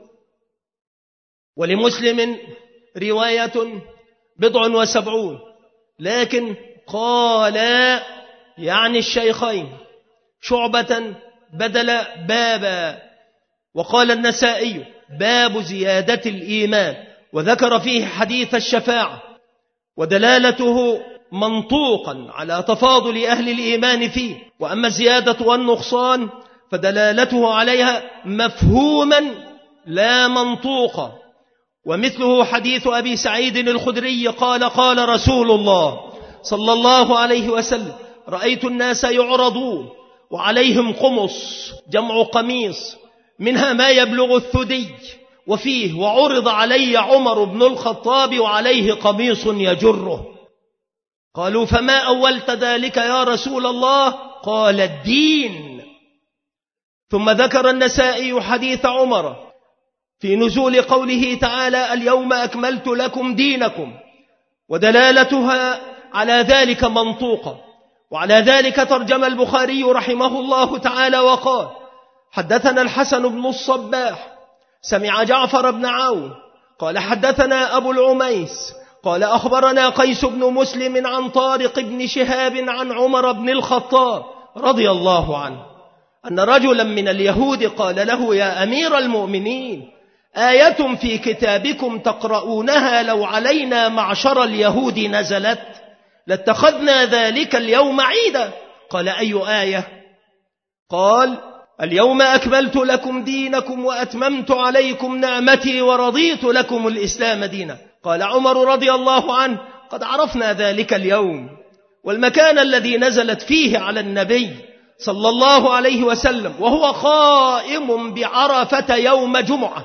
ولمسلم رواية 70، لكن قال يعني الشيخين شعبة بدل بابا. وقال النسائي: باب زيادة الإيمان، وذكر فيه حديث الشفاعة ودلالته منطوقا على تفاضل أهل الإيمان فيه. وأما الزيادة والنقصان فدلالته عليها مفهوما لا منطوقا. ومثله حديث أبي سعيد الخدري قال رسول الله صلى الله عليه وسلم: رأيت الناس يعرضون وعليهم قمص، جمع قميص، منها ما يبلغ الثدي وفيه: وعرض علي عمر بن الخطاب وعليه قميص يجره. قالوا: فما أولت ذلك يا رسول الله؟ قال: الدين. ثم ذكر النسائي حديث عمر في نزول قوله تعالى: اليوم أكملت لكم دينكم، ودلالتها على ذلك منطوقة. وعلى ذلك ترجم البخاري رحمه الله تعالى وقال: حدثنا الحسن بن الصباح سمع جعفر بن عون قال: حدثنا أبو العميس قال: أخبرنا قيس بن مسلم عن طارق بن شهاب عن عمر بن الخطاب رضي الله عنه أن رجلا من اليهود قال له: يا أمير المؤمنين، آية في كتابكم تقرؤونها لو علينا معشر اليهود نزلت لاتخذنا ذلك اليوم عيدا. قال: أي آية؟ قال: اليوم أكملت لكم دينكم وأتممت عليكم نعمتي ورضيت لكم الإسلام دينا. قال عمر رضي الله عنه: قد عرفنا ذلك اليوم والمكان الذي نزلت فيه على النبي صلى الله عليه وسلم وهو قائم بعرفة يوم جمعة.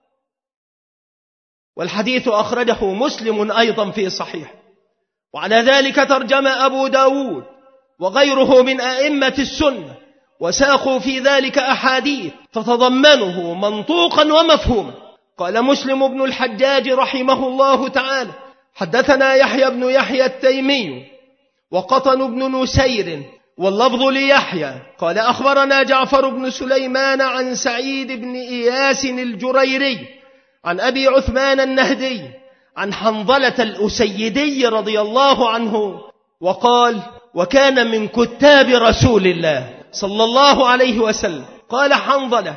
والحديث أخرجه مسلم أيضا في صحيح. وعلى ذلك ترجم أبو داود وغيره من أئمة السنة وساقوا في ذلك أحاديث تتضمنه منطوقا ومفهوما. قال مسلم بن الحجاج رحمه الله تعالى: حدثنا يحيى بن يحيى التيمي وقطن بن نسير واللفظ ليحيى قال: أخبرنا جعفر بن سليمان عن سعيد بن إياس الجريري عن أبي عثمان النهدي عن حنظلة الأسيدي رضي الله عنه وقال: وكان من كتاب رسول الله صلى الله عليه وسلم. قال حنظلة: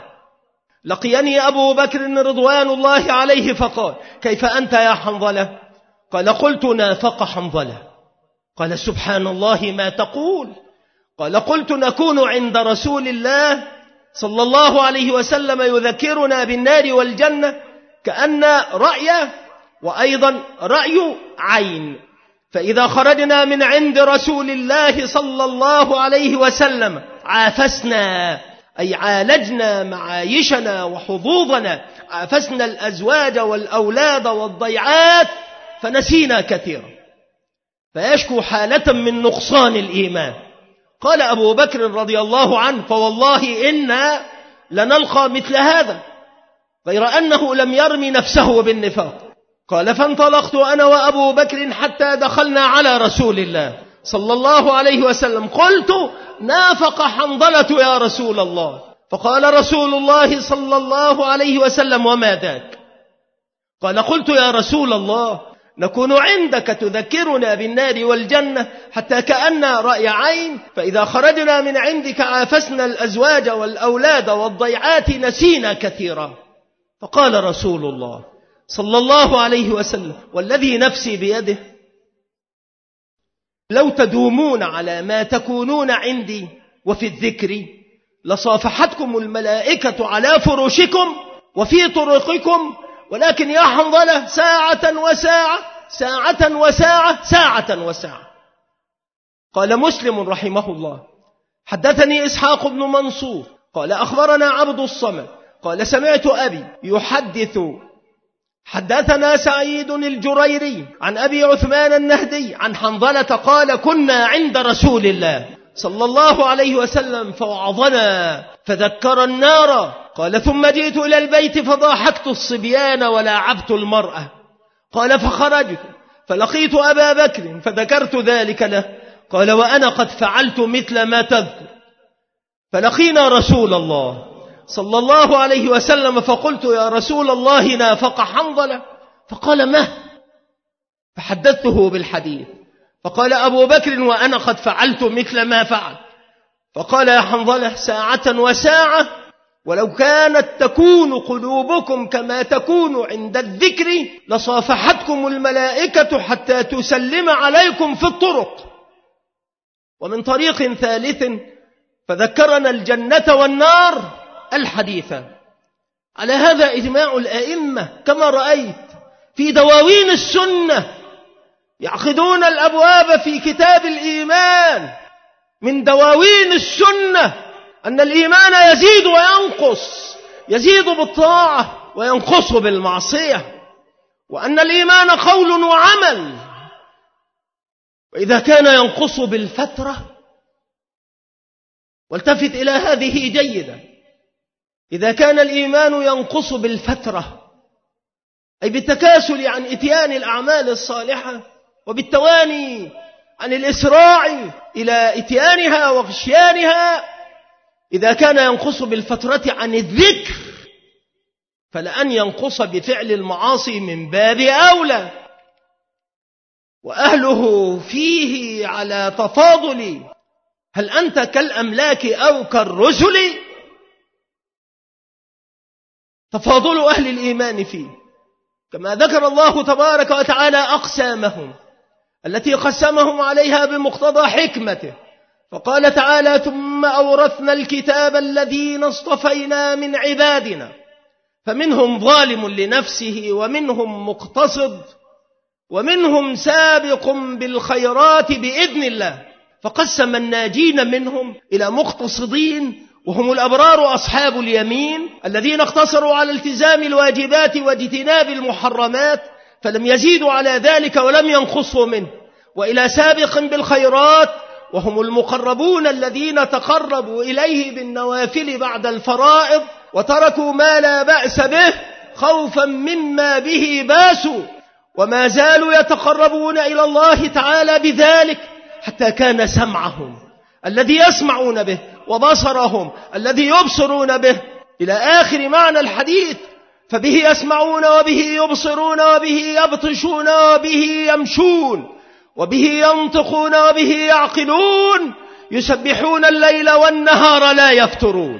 لقيني أبو بكر رضوان الله عليه فقال: كيف أنت يا حنظلة؟ قال: قلت: نافق حنظلة. قال: سبحان الله ما تقول؟ قال: قلت: نكون عند رسول الله صلى الله عليه وسلم يذكرنا بالنار والجنة كأن رأيه وأيضا رأي عين، فإذا خرجنا من عند رسول الله صلى الله عليه وسلم عافسنا، أي عالجنا معايشنا وحظوظنا، عافسنا الأزواج والأولاد والضيعات فنسينا كثيرا، فيشكو حالة من نقصان الإيمان. قال أبو بكر رضي الله عنه: فوالله إنا لنلقى مثل هذا، غير أنه لم يرمي نفسه بالنفاق. قال: فانطلقت أنا وأبو بكر حتى دخلنا على رسول الله صلى الله عليه وسلم. قلت: نافق حنظلة يا رسول الله. فقال رسول الله صلى الله عليه وسلم: وما ذاك؟ قال: قلت: يا رسول الله، نكون عندك تذكرنا بالنار والجنة حتى كأن رأي عين، فإذا خرجنا من عندك عافسنا الأزواج والأولاد والضيعات نسينا كثيرا. فقال رسول الله صلى الله عليه وسلم: والذي نفسي بيده لو تدومون على ما تكونون عندي وفي الذكر لصافحتكم الملائكة على فرشكم وفي طرقكم، ولكن يا حنظلة ساعة وساعة، ساعة وساعة، ساعة وساعة. قال مسلم رحمه الله: حدثني إسحاق بن منصور قال: أخبرنا عبد الصمد قال: سمعت أبي يحدث حدثنا سعيد الجريري عن أبي عثمان النهدي عن حنظلة قال: كنا عند رسول الله صلى الله عليه وسلم فوعظنا فذكر النار. قال: ثم جئت إلى البيت فضاحكت الصبيان ولاعبت المرأة. قال: فخرجت فلقيت أبا بكر فذكرت ذلك له. قال: وأنا قد فعلت مثل ما تذكر. فلقينا رسول الله صلى الله عليه وسلم فقلت: يا رسول الله، نافق حنظلة. فقال: ما؟ فحدثته بالحديث. فقال أبو بكر: وأنا قد فعلت مثل ما فعل. فقال: يا حنظلة، ساعة وساعة، ولو كانت تكون قلوبكم كما تكون عند الذكر لصافحتكم الملائكة حتى تسلم عليكم في الطرق. ومن طريق ثالث فذكرنا الجنة والنار الحديثة. على هذا إجماع الأئمة كما رأيت في دواوين السنة يعقدون الأبواب في كتاب الإيمان. من دواوين السنة أن الإيمان يزيد وينقص، يزيد بالطاعة وينقص بالمعصية، وأن الإيمان قول وعمل، وإذا كان ينقص بالفترة، والتفت إلى هذه جيدا، إذا كان الإيمان ينقص بالفترة أي بالتكاسل عن إتيان الأعمال الصالحة وبالتواني عن الإسراع إلى إتيانها وغشيانها، إذا كان ينقص بالفترة عن الذكر فلأن ينقص بفعل المعاصي من باب أولى، وأهله فيه على تفاضل. هل أنت كالأملاك أو كالرسل؟ تفاضل أهل الإيمان فيه، كما ذكر الله تبارك وتعالى أقسامهم التي قسمهم عليها بمقتضى حكمته، فقال تعالى: ثم أورثنا الكتاب الذين اصطفينا من عبادنا فمنهم ظالم لنفسه ومنهم مقتصد ومنهم سابق بالخيرات بإذن الله. فقسم الناجين منهم إلى مقتصدين وهم الأبرار أصحاب اليمين الذين اقتصروا على التزام الواجبات واجتناب المحرمات فلم يزيدوا على ذلك ولم ينقصوا منه، وإلى سابق بالخيرات وهم المقربون الذين تقربوا إليه بالنوافل بعد الفرائض وتركوا ما لا بأس به خوفا مما به باسوا، وما زالوا يتقربون إلى الله تعالى بذلك حتى كان سمعهم الذي يسمعون به وبصرهم الذي يبصرون به إلى آخر معنى الحديث. فبه يسمعون وبه يبصرون وبه يبطشون وبه يمشون وبه ينطقون وبه يعقلون، يسبحون الليل والنهار لا يفترون.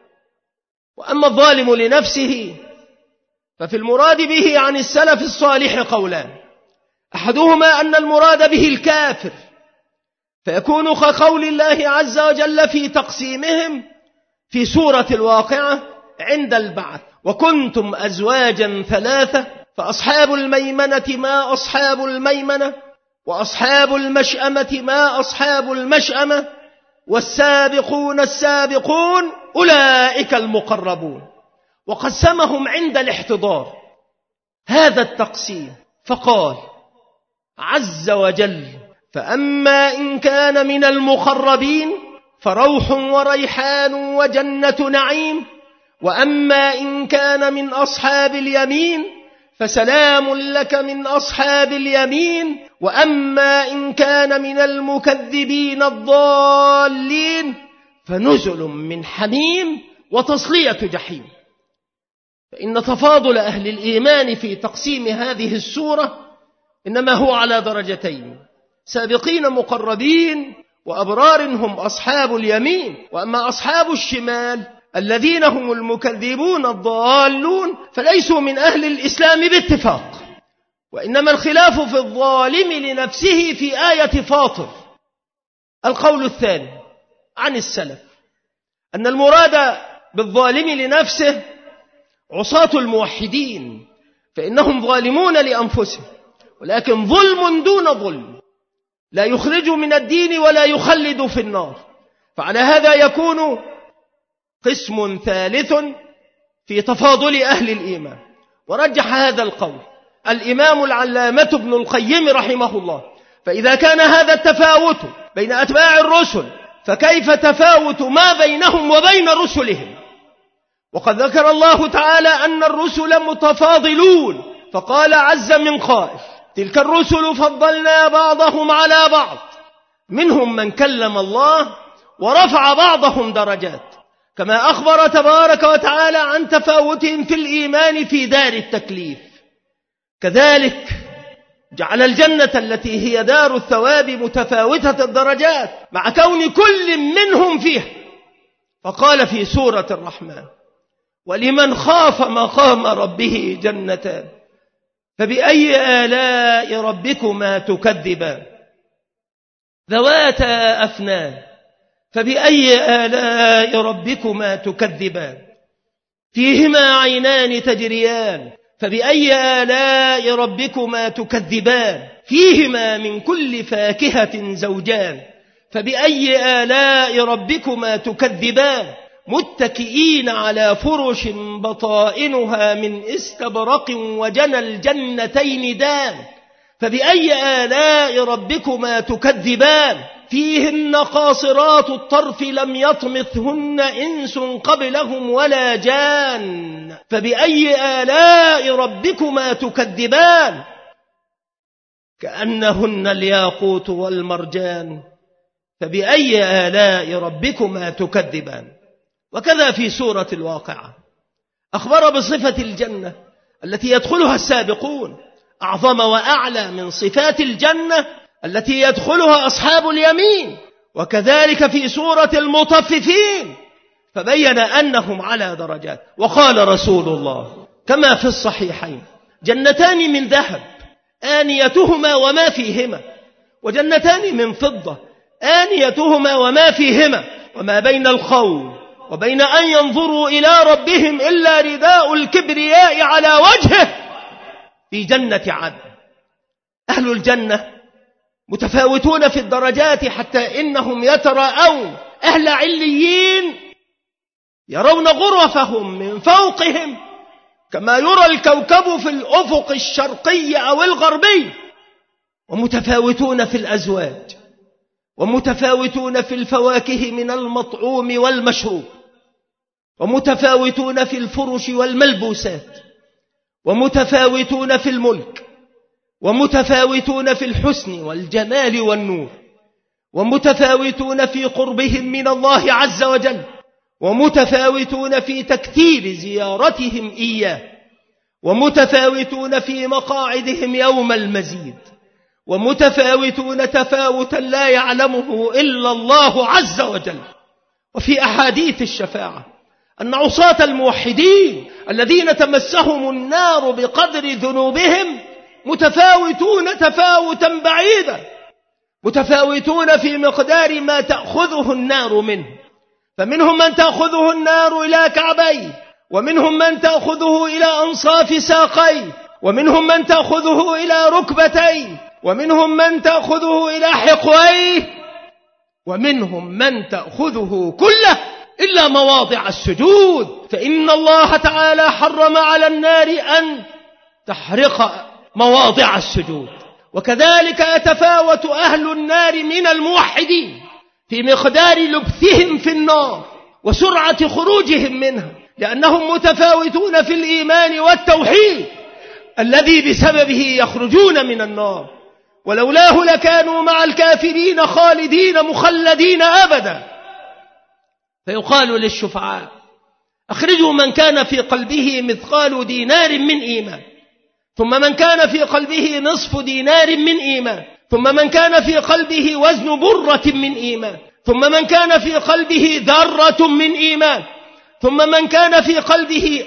وأما الظالم لنفسه ففي المراد به عن السلف الصالح قولان، أحدهما أن المراد به الكافر، فيكون كقول الله عز وجل في تقسيمهم في سورة الواقعة عند البعث: وكنتم أزواجا ثلاثة فأصحاب الميمنة ما أصحاب الميمنة وأصحاب المشأمة ما أصحاب المشأمة والسابقون السابقون أولئك المقربون. وقسمهم عند الاحتضار هذا التقسيم فقال عز وجل: فأما إن كان من المقربين فروح وريحان وجنة نعيم، وأما إن كان من أصحاب اليمين فسلام لك من أصحاب اليمين، وأما إن كان من المكذبين الضالين فنزل من حميم وتصلية جحيم. فإن تفاضل أهل الإيمان في تقسيم هذه السورة إنما هو على درجتين: سابقين مقربين وأبرار هم أصحاب اليمين، وأما أصحاب الشمال الذين هم المكذبون الضالون فليسوا من أهل الإسلام باتفاق، وإنما الخلاف في الظالم لنفسه في آية فاطر. القول الثاني عن السلف أن المراد بالظالم لنفسه عصاة الموحدين، فإنهم ظالمون لأنفسهم، ولكن ظلم دون ظلم لا يخرج من الدين ولا يخلد في النار. فعلى هذا يكون قسم ثالث في تفاضل أهل الإيمان. ورجح هذا القول الإمام العلامة ابن القيم رحمه الله: فإذا كان هذا التفاوت بين أتباع الرسل فكيف تفاوت ما بينهم وبين رسلهم؟ وقد ذكر الله تعالى أن الرسل متفاضلون، فقال عز من قائل: تلك الرسل فضلنا بعضهم على بعض منهم من كلم الله ورفع بعضهم درجات، كما أخبر تبارك وتعالى عن تفاوتهم في الإيمان في دار التكليف. كذلك جعل الجنة التي هي دار الثواب متفاوتة الدرجات مع كون كل منهم فيها، فقال في سورة الرحمن: ولمن خاف مقام ربه جنتان فبأي آلاء ربكما تكذبان ذواتا أفنان فبأي آلاء ربكما تكذبان فيهما عينان تجريان فبأي آلاء ربكما تكذبان فيهما من كل فاكهة زوجان فبأي آلاء ربكما تكذبان متكئين على فرش بطائنها من استبرق وجنى الجنتين دان فبأي آلاء ربكما تكذبان فيهن قاصرات الطرف لم يطمثهن إنس قبلهم ولا جان فبأي آلاء ربكما تكذبان كأنهن الياقوت والمرجان فبأي آلاء ربكما تكذبان. وكذا في سورة الواقعة أخبر بصفة الجنة التي يدخلها السابقون أعظم وأعلى من صفات الجنة التي يدخلها أصحاب اليمين. وكذلك في سورة المطففين فبين أنهم على درجات. وقال رسول الله كما في الصحيحين جنتان من ذهب آنيتهما وما فيهما وجنتان من فضة آنيتهما وما فيهما وما بين القول وبين أن ينظروا إلى ربهم إلا رداء الكبرياء على وجهه في جنة عدن. أهل الجنة متفاوتون في الدرجات حتى إنهم يتراءون أهل عليين يرون غرفهم من فوقهم كما يرى الكوكب في الأفق الشرقي أو الغربي. ومتفاوتون في الأزواج ومتفاوتون في الفواكه من المطعوم والمشروب ومتفاوتون في الفرش والملبوسات ومتفاوتون في الملك ومتفاوتون في الحسن والجمال والنور ومتفاوتون في قربهم من الله عز وجل ومتفاوتون في تكثير زيارتهم إياه ومتفاوتون في مقاعدهم يوم المزيد ومتفاوتون تفاوتا لا يعلمه إلا الله عز وجل. وفي أحاديث الشفاعة أن عصاة الموحدين الذين تمسهم النار بقدر ذنوبهم متفاوتون تفاوتا بعيدا متفاوتون في مقدار ما تأخذه النار منه. فمنهم من تأخذه النار إلى كعبيه ومنهم من تأخذه إلى أنصاف ساقيه ومنهم من تأخذه إلى ركبتيه ومنهم من تأخذه إلى حقويه ومنهم من تأخذه كله إلا مواضع السجود فإن الله تعالى حرم على النار أن تحرق مواضع السجود. وكذلك يتفاوت أهل النار من الموحدين في مقدار لبثهم في النار وسرعة خروجهم منها لأنهم متفاوتون في الإيمان والتوحيد الذي بسببه يخرجون من النار ولولاه لكانوا مع الكافرين خالدين مخلدين أبدا. فيقال للشفعاء أخرجوا من كان في قلبه مثقال دينار من إيمان ثم من كان في قلبه نصف دينار من إيمان ثم من كان في قلبه وزن برة من إيمان ثم من كان في قلبه ذرة من إيمان ثم من كان في قلبه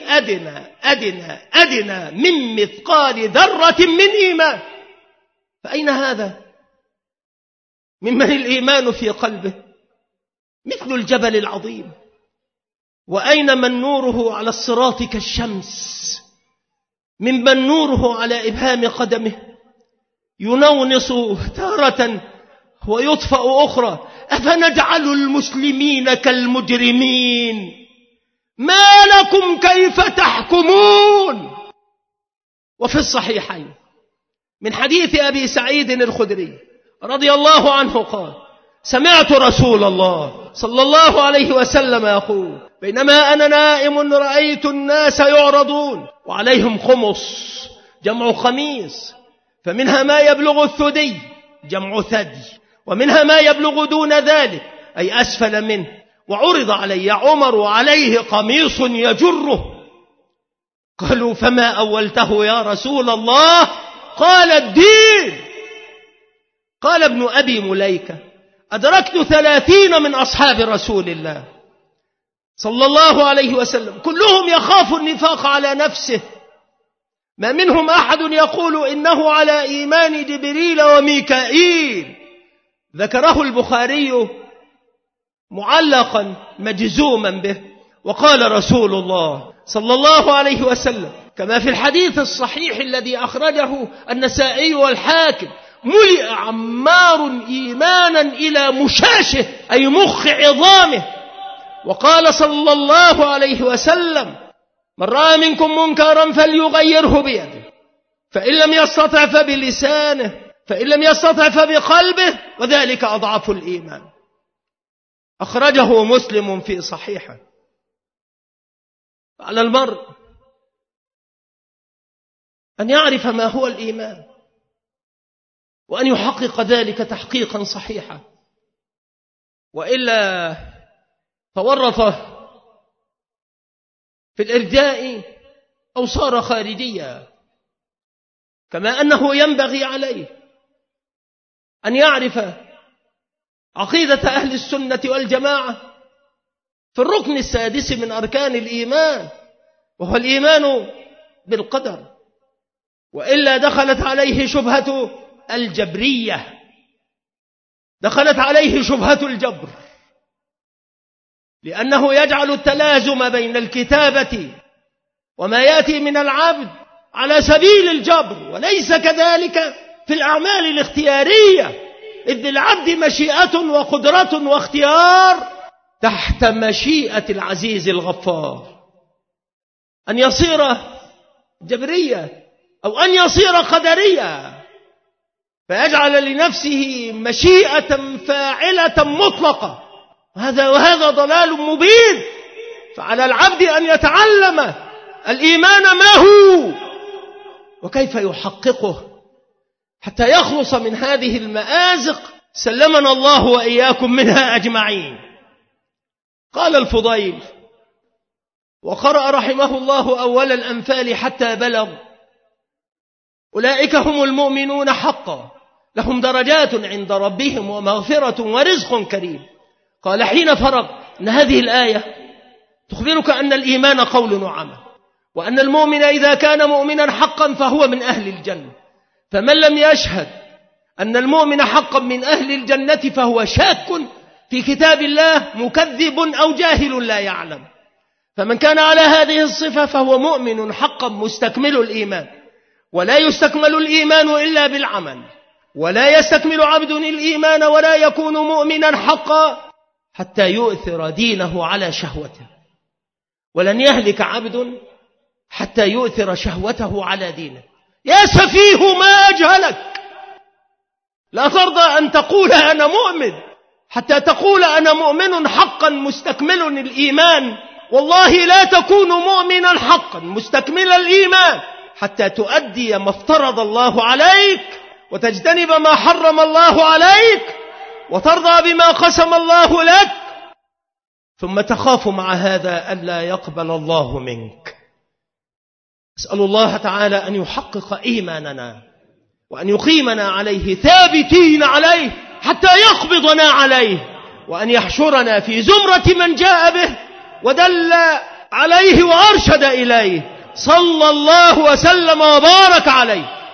أدنى من مثقال ذرة من إيمان. فأين هذا ممن الإيمان في قلبه مثل الجبل العظيم؟ وأين من نوره على الصراط كالشمس ممن نوره على إبهام قدمه ينونص تارة ويطفأ أخرى؟ أفنجعل المسلمين كالمجرمين ما لكم كيف تحكمون؟ وفي الصحيحين من حديث أبي سعيد الخدري رضي الله عنه قال سمعت رسول الله صلى الله عليه وسلم يقول بينما أنا نائم رأيت الناس يعرضون وعليهم خمص جمع خميس فمنها ما يبلغ الثدي جمع ثدي ومنها ما يبلغ دون ذلك أي أسفل منه وعرض علي عمر وعليه قميص يجره. قالوا فما أولته يا رسول الله؟ قال الدين. قال ابن أبي مليكة أدركت 30 من أصحاب رسول الله صلى الله عليه وسلم كلهم يخاف النفاق على نفسه ما منهم أحد يقول إنه على إيمان جبريل وميكائيل. ذكره البخاري معلقا مجزوما به. وقال رسول الله صلى الله عليه وسلم كما في الحديث الصحيح الذي أخرجه النسائي والحاكم ملئ عمار إيمانا إلى مشاشه أي مخ عظامه وقال صلى الله عليه وسلم: من رأى منكم منكرا فليغيره بيده، فإن لم يستطع فبلسانه، فإن لم يستطع فبقلبه، وذلك أضعف الإيمان. أخرجه مسلم في صحيحه. على المرء أن يعرف ما هو الإيمان، وأن يحقق ذلك تحقيقا صحيحا، وإلا تورط في الإرجاء أو صار خارجيا. كما أنه ينبغي عليه أن يعرف عقيدة أهل السنة والجماعة في الركن السادس من أركان الإيمان، وهو الإيمان بالقدر، وإلا دخلت عليه شبهة الجبرية، دخلت عليه شبهة الجبر، لأنه يجعل التلازم بين الكتابة وما يأتي من العبد على سبيل الجبر، وليس كذلك في الأعمال الاختيارية، إذ للعبد مشيئة وقدرة واختيار تحت مشيئة العزيز الغفار. أن يصير جبرية أو أن يصير قدرية، فيجعل لنفسه مشيئة فاعلة مطلقة، وهذا ضلال مبين. فعلى العبد أن يتعلم الإيمان ما هو وكيف يحققه حتى يخلص من هذه المآزق، سلمنا الله وإياكم منها أجمعين. قال الفضيل: وقرأ رحمه الله أول الأنفال حتى بلغ: أولئك هم المؤمنون حقا، لهم درجات عند ربهم ومغفرة ورزق كريم. قال حين فرغ أن هذه الآية تخبرك أن الإيمان قول وعمل، وأن المؤمن إذا كان مؤمنا حقا فهو من أهل الجنة، فمن لم يشهد أن المؤمن حقا من أهل الجنة فهو شاك في كتاب الله، مكذب أو جاهل لا يعلم. فمن كان على هذه الصفة فهو مؤمن حقا مستكمل الإيمان، ولا يستكمل الإيمان إلا بالعمل، ولا يستكمل عبد الإيمان ولا يكون مؤمنا حقا حتى يؤثر دينه على شهوته، ولن يهلك عبد حتى يؤثر شهوته على دينه. يا سفيه ما أجهلك، لا ترضى أن تقول أنا مؤمن حتى تقول أنا مؤمن حقا مستكمل الإيمان. والله لا تكون مؤمنا حقا مستكمل الإيمان حتى تؤدي ما افترض الله عليك، وتجتنب ما حرم الله عليك، وترضى بما قسم الله لك، ثم تخاف مع هذا ألا يقبل الله منك. أسأل الله تعالى أن يحقق إيماننا، وأن يقيمنا عليه ثابتين عليه حتى يقبضنا عليه، وأن يحشرنا في زمرة من جاء به ودل عليه وأرشد إليه، صلى الله وسلم وبارك عليه